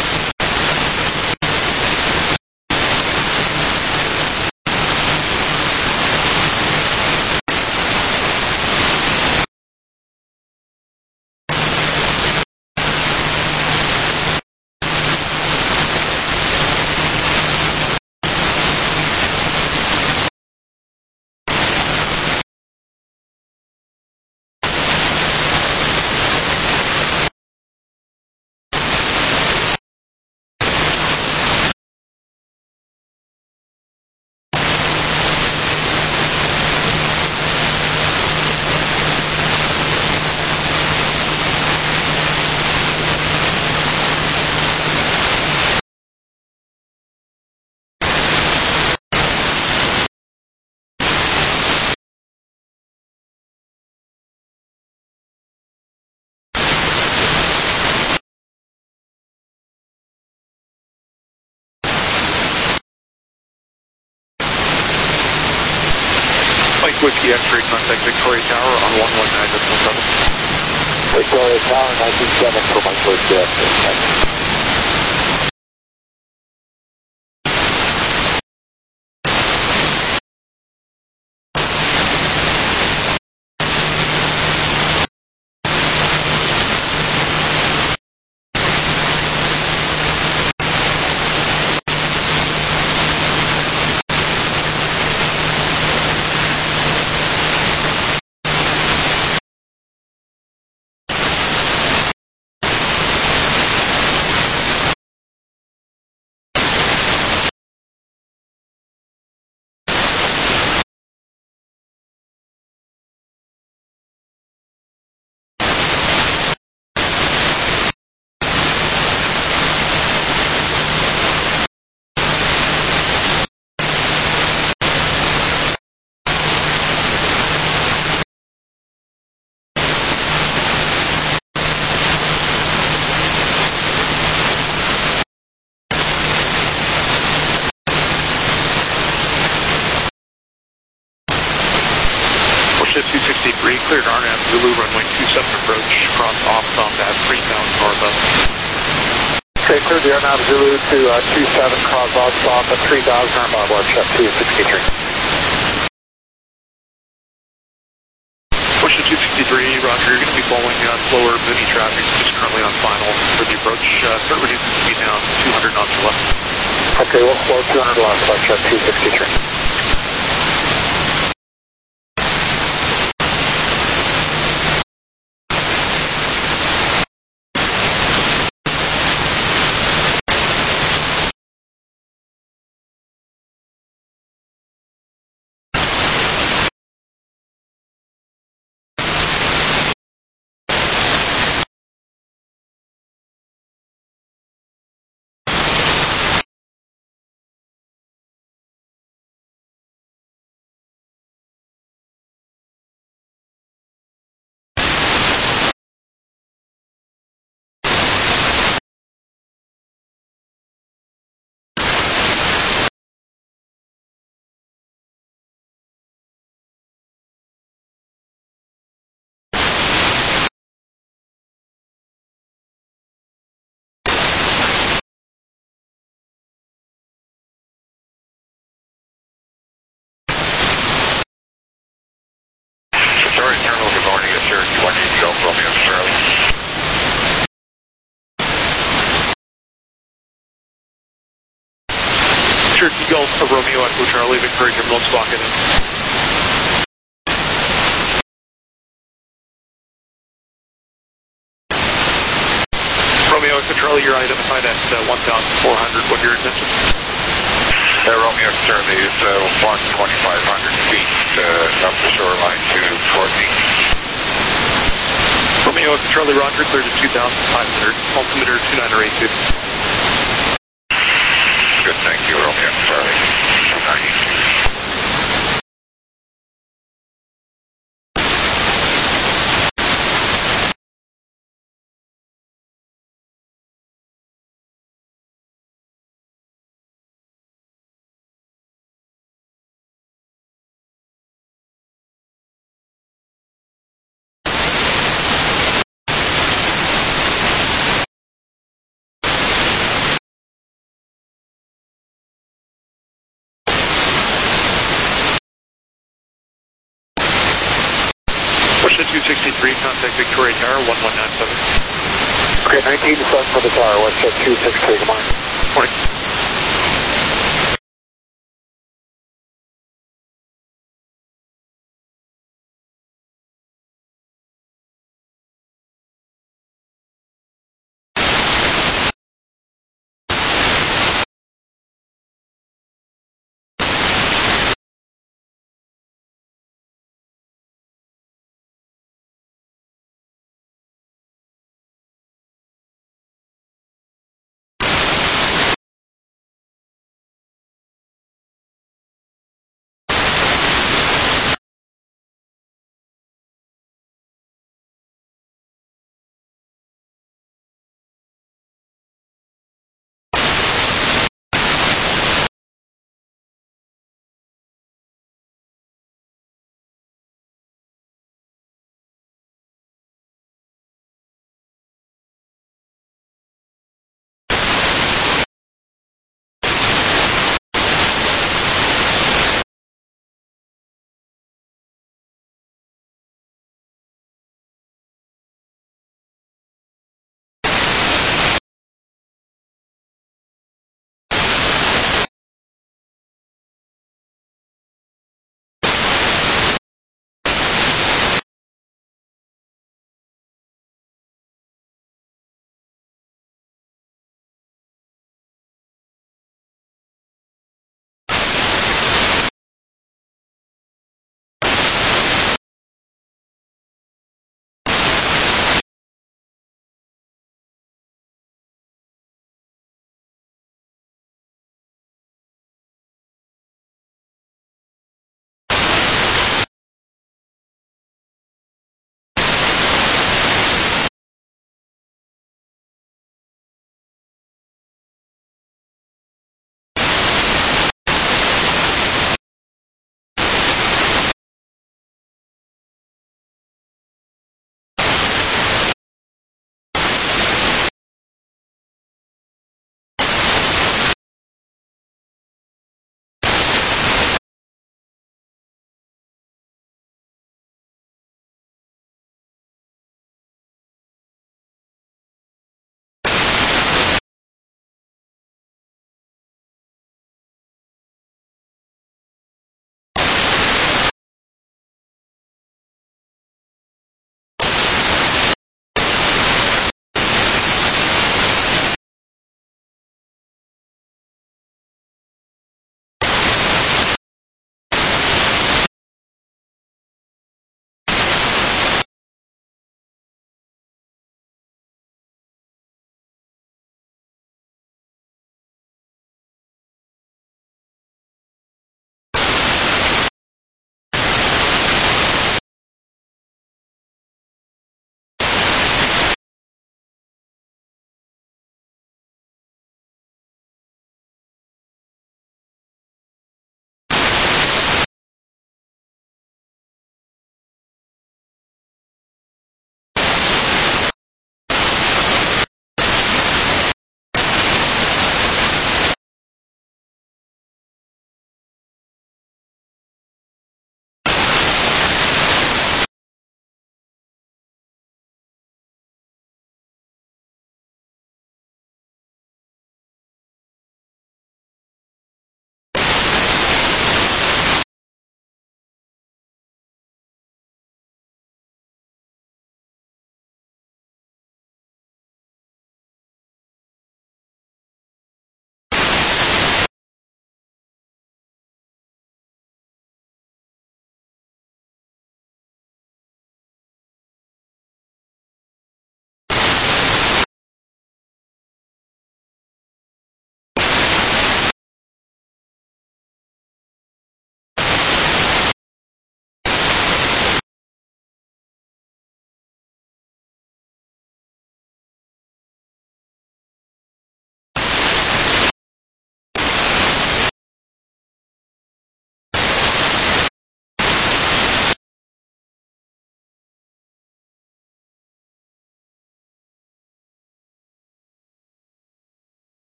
Mike Whiskey X-ray, contact Victoria Tower on 119.7. Victoria Tower, 197 for Mike Whiskey X-ray. Westjet 263, cleared RNAV Zulu, runway 27 approach, cross off combat, 3,000 northbound. Okay, cleared the RNAV Zulu to 27, cross off stop at 3,000 northbound, Westjet 263. Westjet 263, roger, you're going to be following slower Mooney traffic, just currently on final for the approach. Start reducing speed down 200 knots or less. Okay, we'll slow 200 left, Westjet 263. Cherokee Golf, Romeo Echo Charlie, Victoria Terminal, squawk it in. Romeo Echo Charlie, you're identified at 1,400. What are your intentions? Romeo Charlie is 1,200 feet up the shoreline to Courtney. Romeo Echo Charlie, roger, clear to 2,500. Altimeter 2982. Good, thank you, Romeo Charlie. 292. Porsche 263, contact Victoria Tower, 1197. Okay, 19 to 7 for the tower, what's 263, come on. Morning.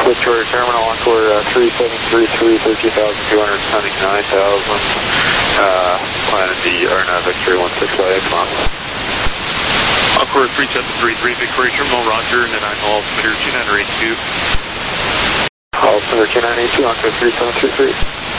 Victoria Terminal, Encore 3733, 13,279,000. Planet D, RNAV Victory 165, come on. Encore 3733, Victoria Terminal, Roger, and I'm altimeter 2982. Altimeter 2982, Encore 3733.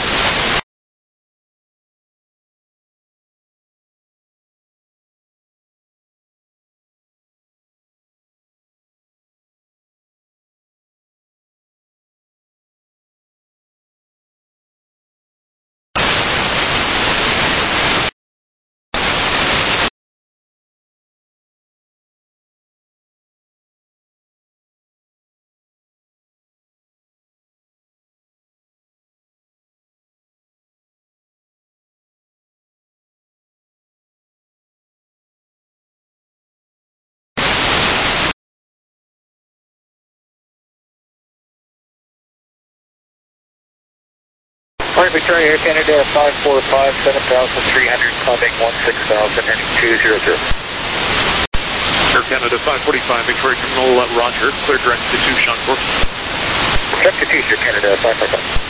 Alright, Victoria Air Canada 545, 7,300, climbing 16,000, heading 200. Air Canada 545, Victoria Terminal, Roger, clear direct to 2 Shankor. Check to 2, Air Canada 545.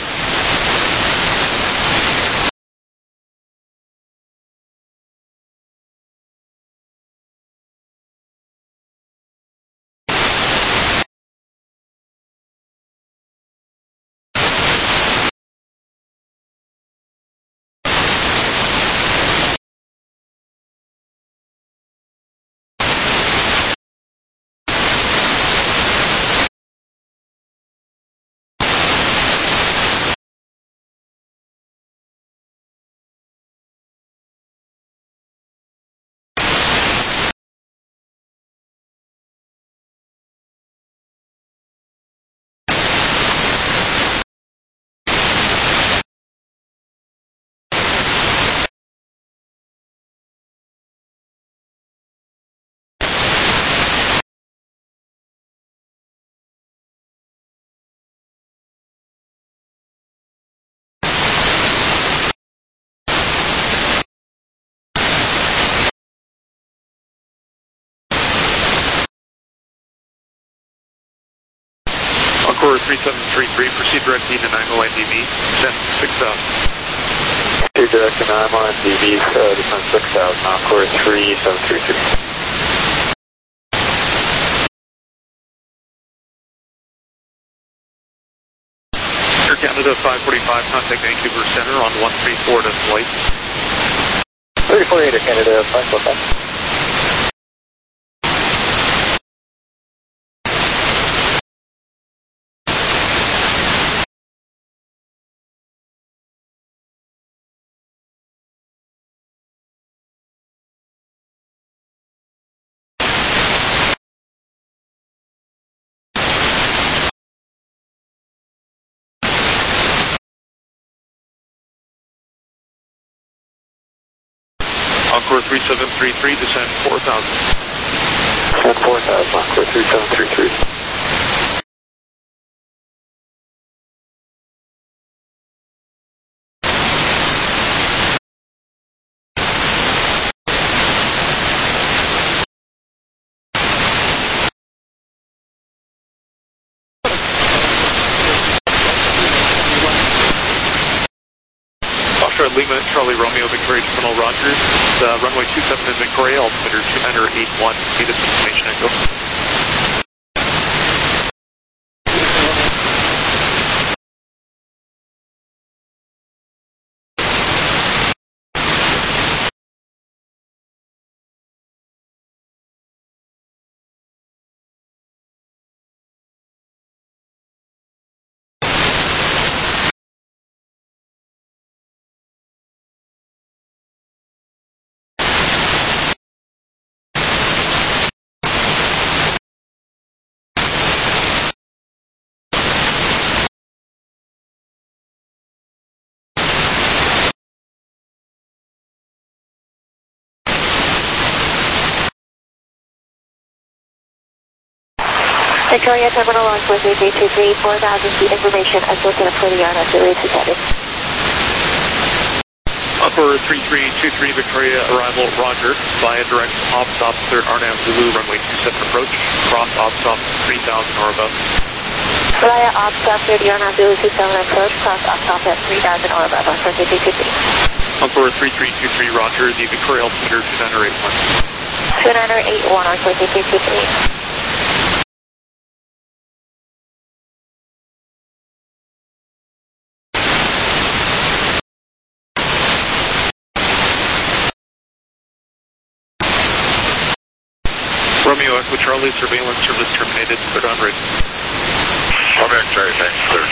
Encore 3733, proceed direct to Nanaimo NDB, descend 6,000. Proceed direct to Nanaimo NDB, descend 6,000, Encore 3733. Air Canada 545, contact Vancouver Center on 134 to flight. 348 Air Canada 545. Encore 3733, descend 4,000. Descend 4,000, Encore 3733. Lima, Charlie Romeo, Victoria Terminal, Rogers, runway 27 in Victoria, altimeter 2981, speed of information echo. Victoria Terminal launch with AJ23, 4,000 feet information associated for the RNAV Zulu 270. Upper 3323 Victoria, arrival Roger, via direct ops cleared RNAV Zulu, runway 27 approach, cross ops 3,000 or above. Via Oxtop, cleared RNAV Zulu 27 approach, cross Oxtop at 3000 or above, on 4323. Encore 3323, roger, the Victoria altimeter 2981. 2981 on 4323. Romeo Echo Charlie, surveillance service terminated, put on route. Romeo Echo Charlie, thanks, clear.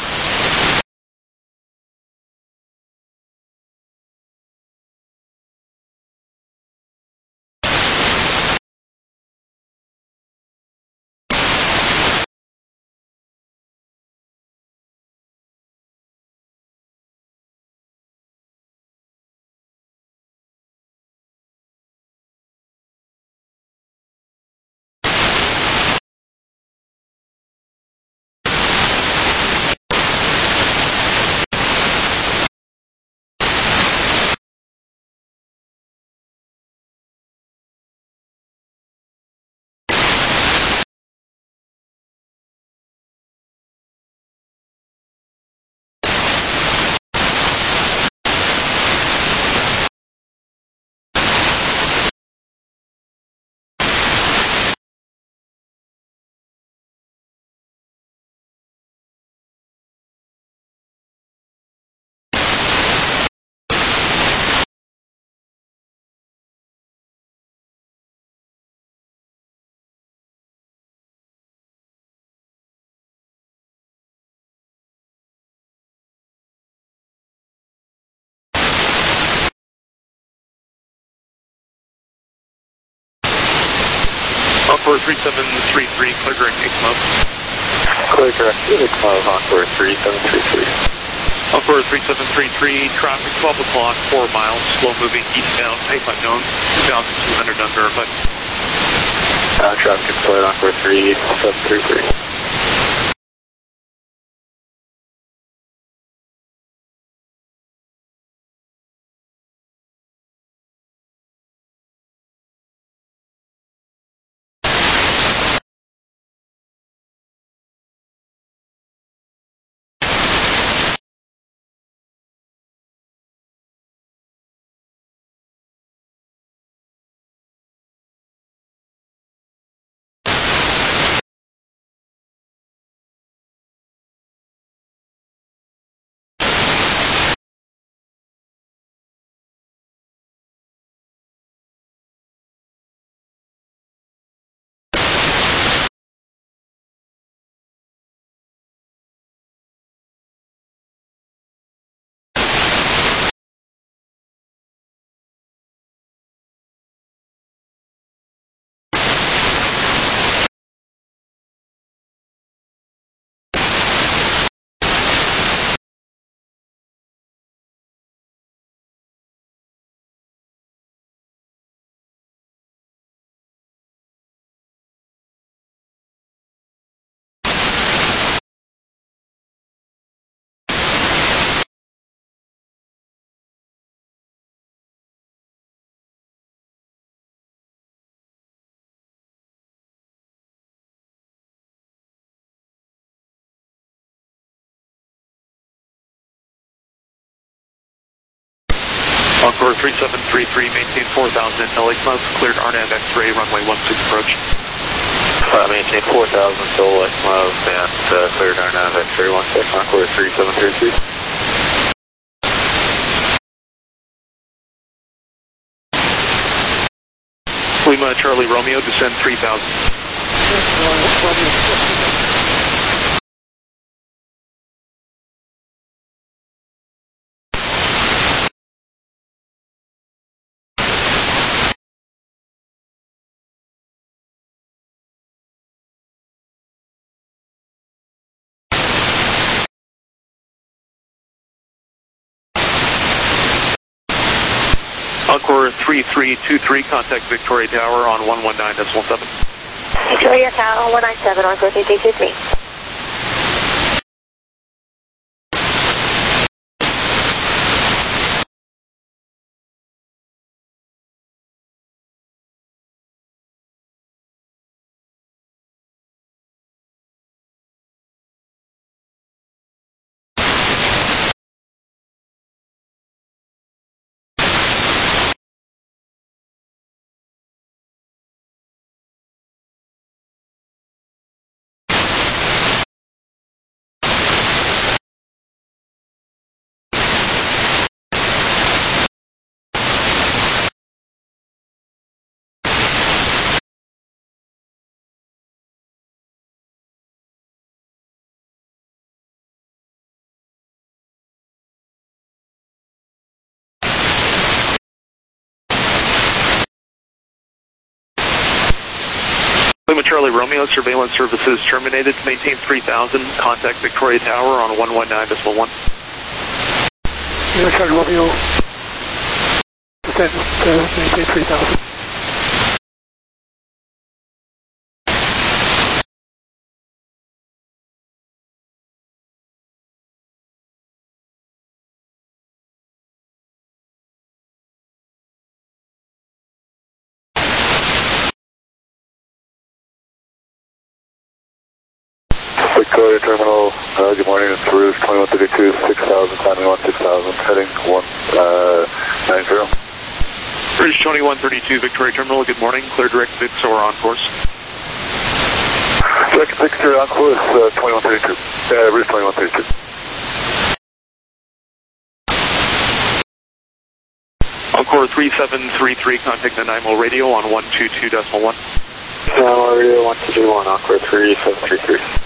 Encore 3733, clear direct ICMO. Clear direct ICMO, Encore 3733. Encore 3733, traffic 12 o'clock, 4 miles, slow moving, eastbound, type unknown, 2200 unverified. Traffic deployed, Encore 3733. Encore 3733, maintain 4000, LA Clouds, cleared RNAV X-ray, runway 16 approach. Maintain 4000, Sol ICMO, and cleared RNAV X-ray 16, Encore 3733. Lima Charlie Romeo, descend 3000. Encore 3323, contact Victoria Tower on 119.7. Victoria Tower 197 on 3323. Lima Charlie Romeo, surveillance services terminated. Maintain 3000. Contact Victoria Tower on 119.1. Lima Charlie Romeo, maintain 3000. Victoria Terminal, good morning, it's Rouge 2132, 6000, climbing on 6000, heading 190. Rouge 2132, Victoria Terminal, good morning, clear direct Victor on course. Direct Victor on course, 2132, Rouge 2132. Encore 3733, contact the NIMO radio on 122.1. NIMO radio 122.1, Encore 3733.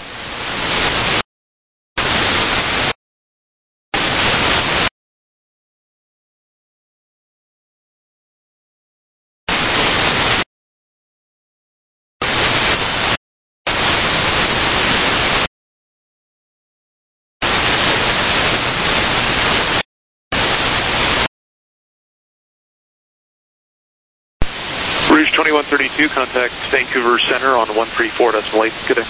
Rouge 2132, contact Vancouver Center on 134.8. Good day.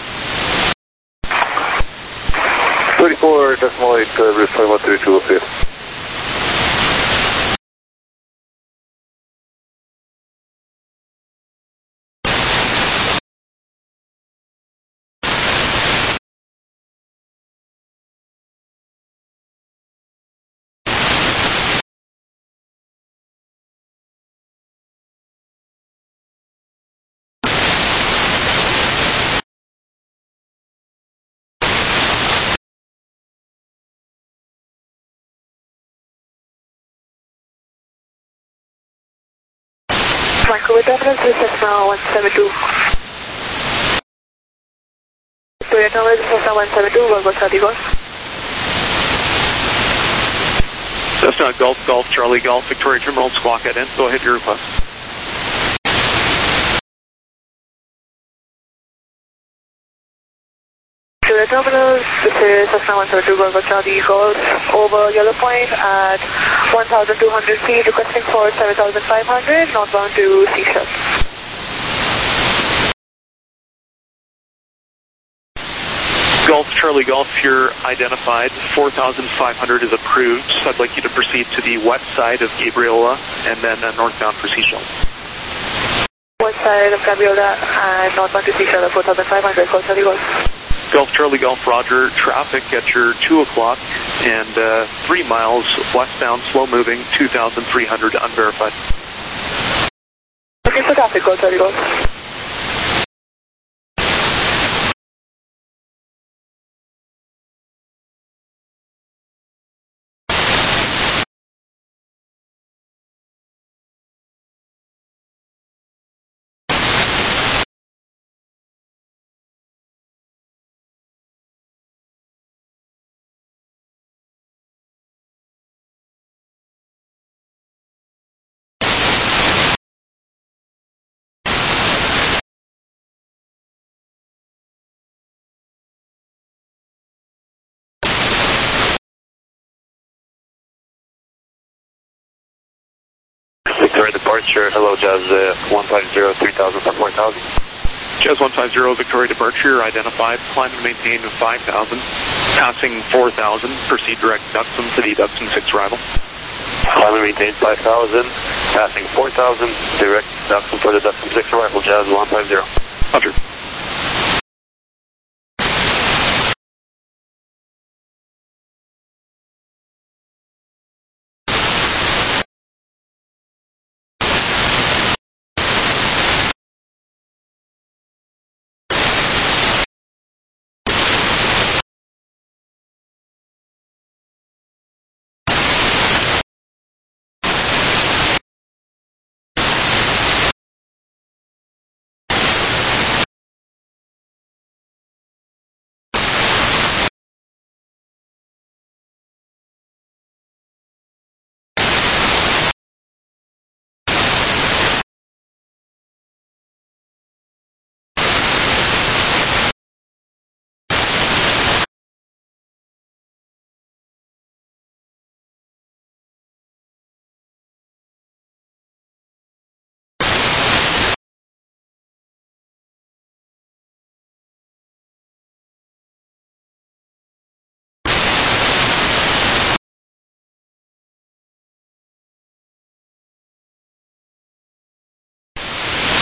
34.8, Rouge 2132, we'll see you. Vancouver Terminal, this is Cessna 172. Victoria Terminal, this is Cessna 172, Golf Charlie Golf. Cessna Golf, Golf, Charlie Golf, Victoria Terminal, squawk at in. Go ahead, your request. Victoria Terminal, this is Cessna 172, Golf Charlie Golf, over Yellow Point at 1,200 feet, requesting for 7,500, northbound to Seashell. Golf, Charlie Golf, you're identified. 4,500 is approved, so I'd like you to proceed to the west side of Gabriola and then northbound for Seashell. West side of Gabriola and northbound to Seashell, 4,500, Golf Charlie Golf. Golf, Charlie Golf, Roger. Traffic at your 2 o'clock and 3 miles westbound, slow moving, 2,300 unverified. Looking for traffic, Golf Charlie Golf. Victoria departure, hello Jazz 150, 3000 for 4000. Jazz 150, Victoria departure, identified, climb and maintain 5,000, passing 4,000, proceed direct Duxton City, Duxton 6 arrival. Climb and maintain 5,000, passing 4,000, direct Duxton for the Duxton 6 arrival, Jazz 150. Roger.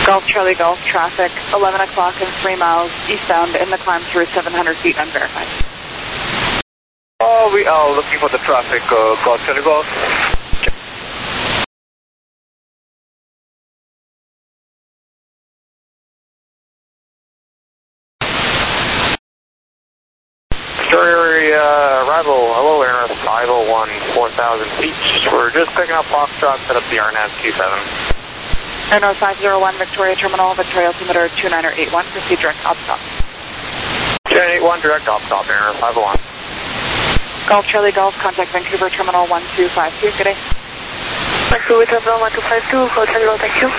Golf Charlie Golf traffic, 11 o'clock and 3 miles eastbound in the climb through 700 feet unverified. Oh, we are looking for the traffic, Golf Charlie Golf. Victoria arrival, hello Air 501, 4,000 feet. We're just picking up Foxtrot, set up the RNAV 27. Air 501 Victoria Terminal, Victoria altimeter 2981, proceed direct op-stop. 2981, direct op-stop, Air 501. Golf Charlie Golf, contact Vancouver Terminal 1252, good day. Vancouver Terminal 1252, Golf Charlie Golf, thank you.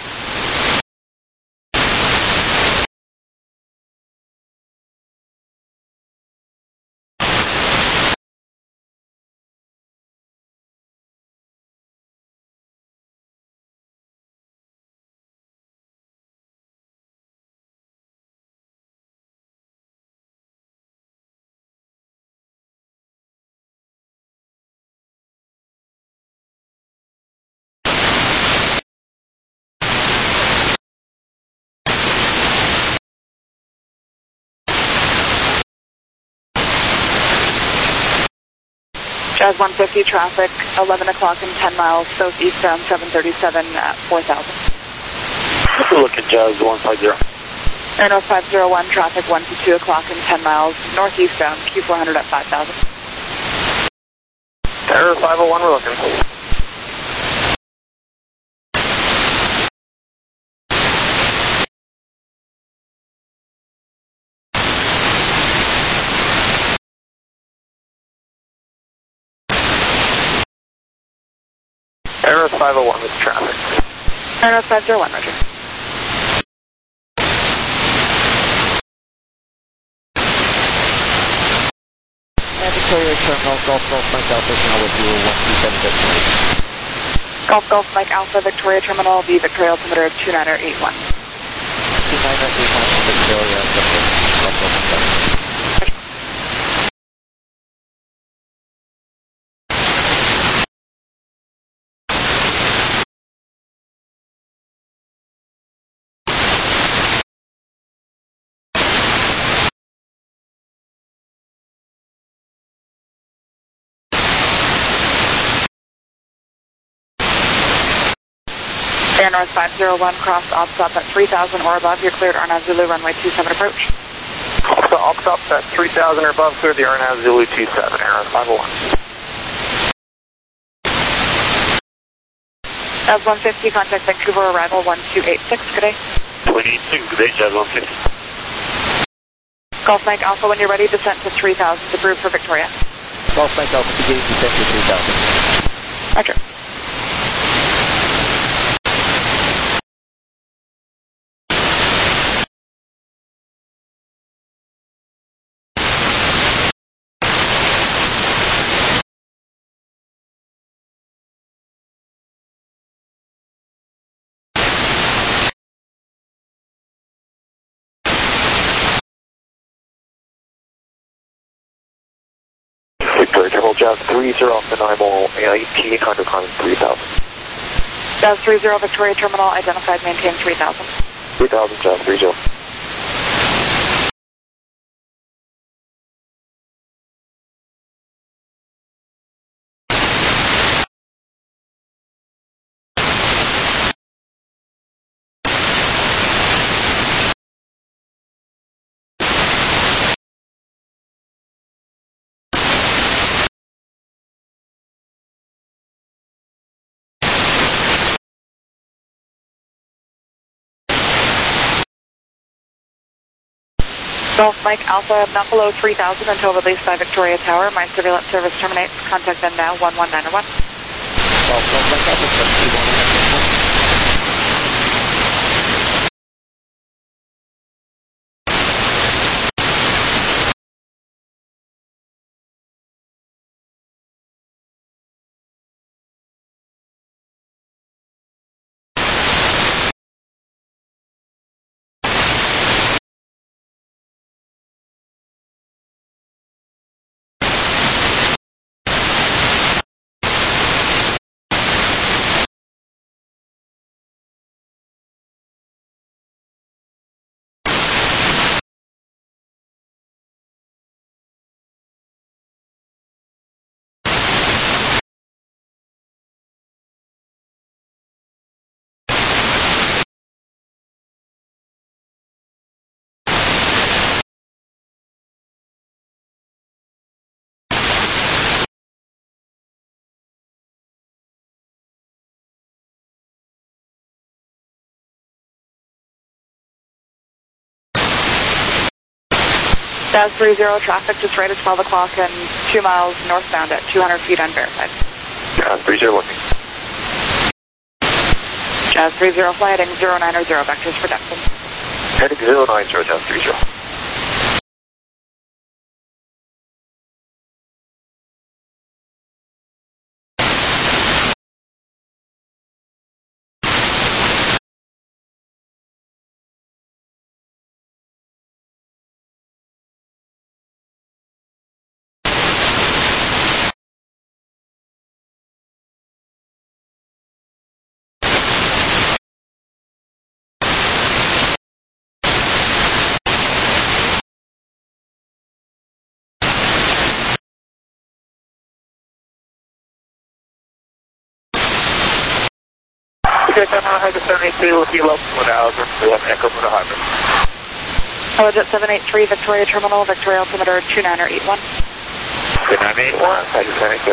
Jazz 150 traffic, 11 o'clock and 10 miles southeastbound 737 at 4,000. Let's look at Jazz 150. Air 501 traffic 1 to 2 o'clock and 10 miles northeastbound Q400 at 5,000. Air 501, we're looking. Air 501 with traffic. Air 501, roger. Victoria Terminal, Golf Mike Alpha is now with you, 127. Golf Mike Alpha, Victoria Terminal, the Victoria altimeter 2981. 2981, Victoria, Golf Mike Alpha. Air North 501, cross op-stop at 3,000 or above, you're cleared RNAV Zulu, runway 27 approach. So op-stop at 3,000 or above, clear the RNAV Zulu 27, Air 501. Jazz 150, contact Vancouver, arrival 1286, good day. 282, good day, Jazz 150. Golf Mike Alpha, when you're ready, descent to 3,000, approved for Victoria. Golf Mike Alpha, begin descent to 3,000. Roger. Victoria Terminal, Jazz 30 off the 1800, climbing 3,000. Jazz 30 Victoria Terminal, identified, maintain 3,000. 3,000, Jazz 30. Golf Mike Alpha, not below 3,000 until released by Victoria Tower. My surveillance service terminates. Contact them now, 11901. Golf Mike Alpha, Jazz 30, traffic just right at 12 o'clock and 2 miles northbound at 200 feet unverified. Jazz 30 looking. Jazz 30, fly heading 090, vectors for Dexon. Heading 090, Jazz 30. Okay, Tamara, Hydra 783 with you, low 4000, we have Echo for the harbor. Hello, Jet 783, Victoria Terminal, Victoria altimeter 2981. 2981, Hydra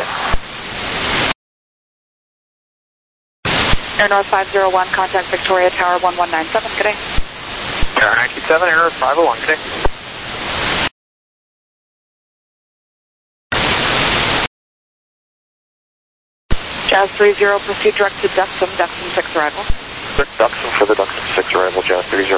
783. Air North 501, contact Victoria Tower 1197, good day. Tower 927, Air North 501, good day. Jazz 30, proceed direct to Dexon, Dexon 6 arrival. Dexon for the Dexon 6 arrival, Jazz 30.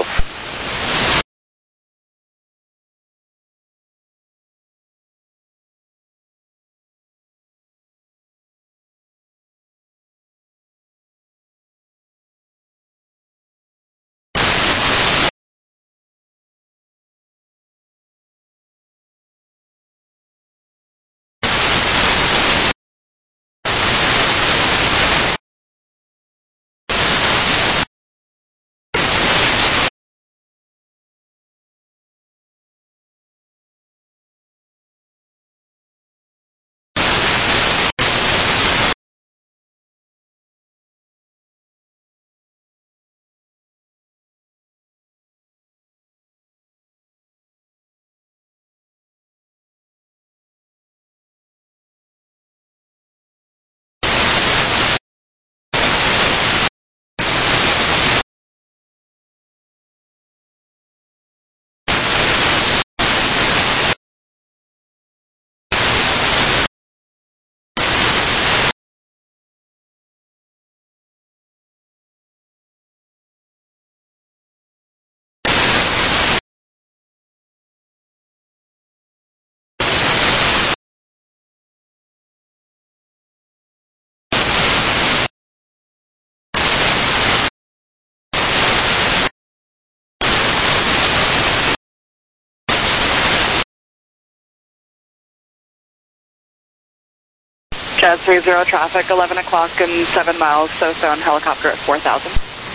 Jazz 30, traffic 11 o'clock and 7 miles, southbound helicopter at 4000.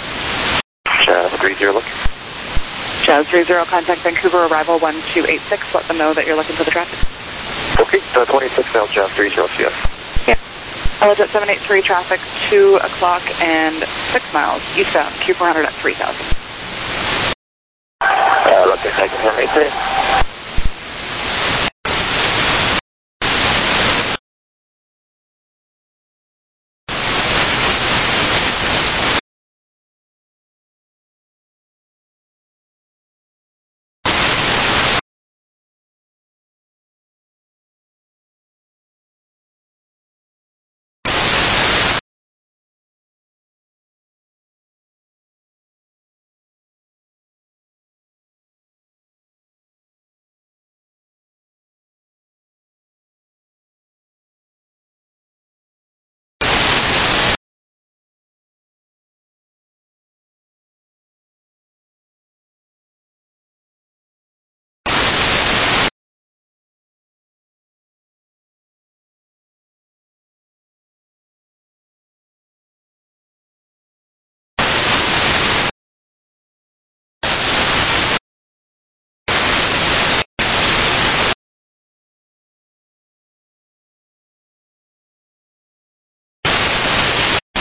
Jazz 30 looking. Jazz 30, contact Vancouver, arrival 1286, let them know that you're looking for the traffic. Okay, 26 now, Jazz 30, CS. Yeah. Hello, Jet 783, traffic 2 o'clock and 6 miles, eastbound, Q400 at 3000. Looking, thank you, 783.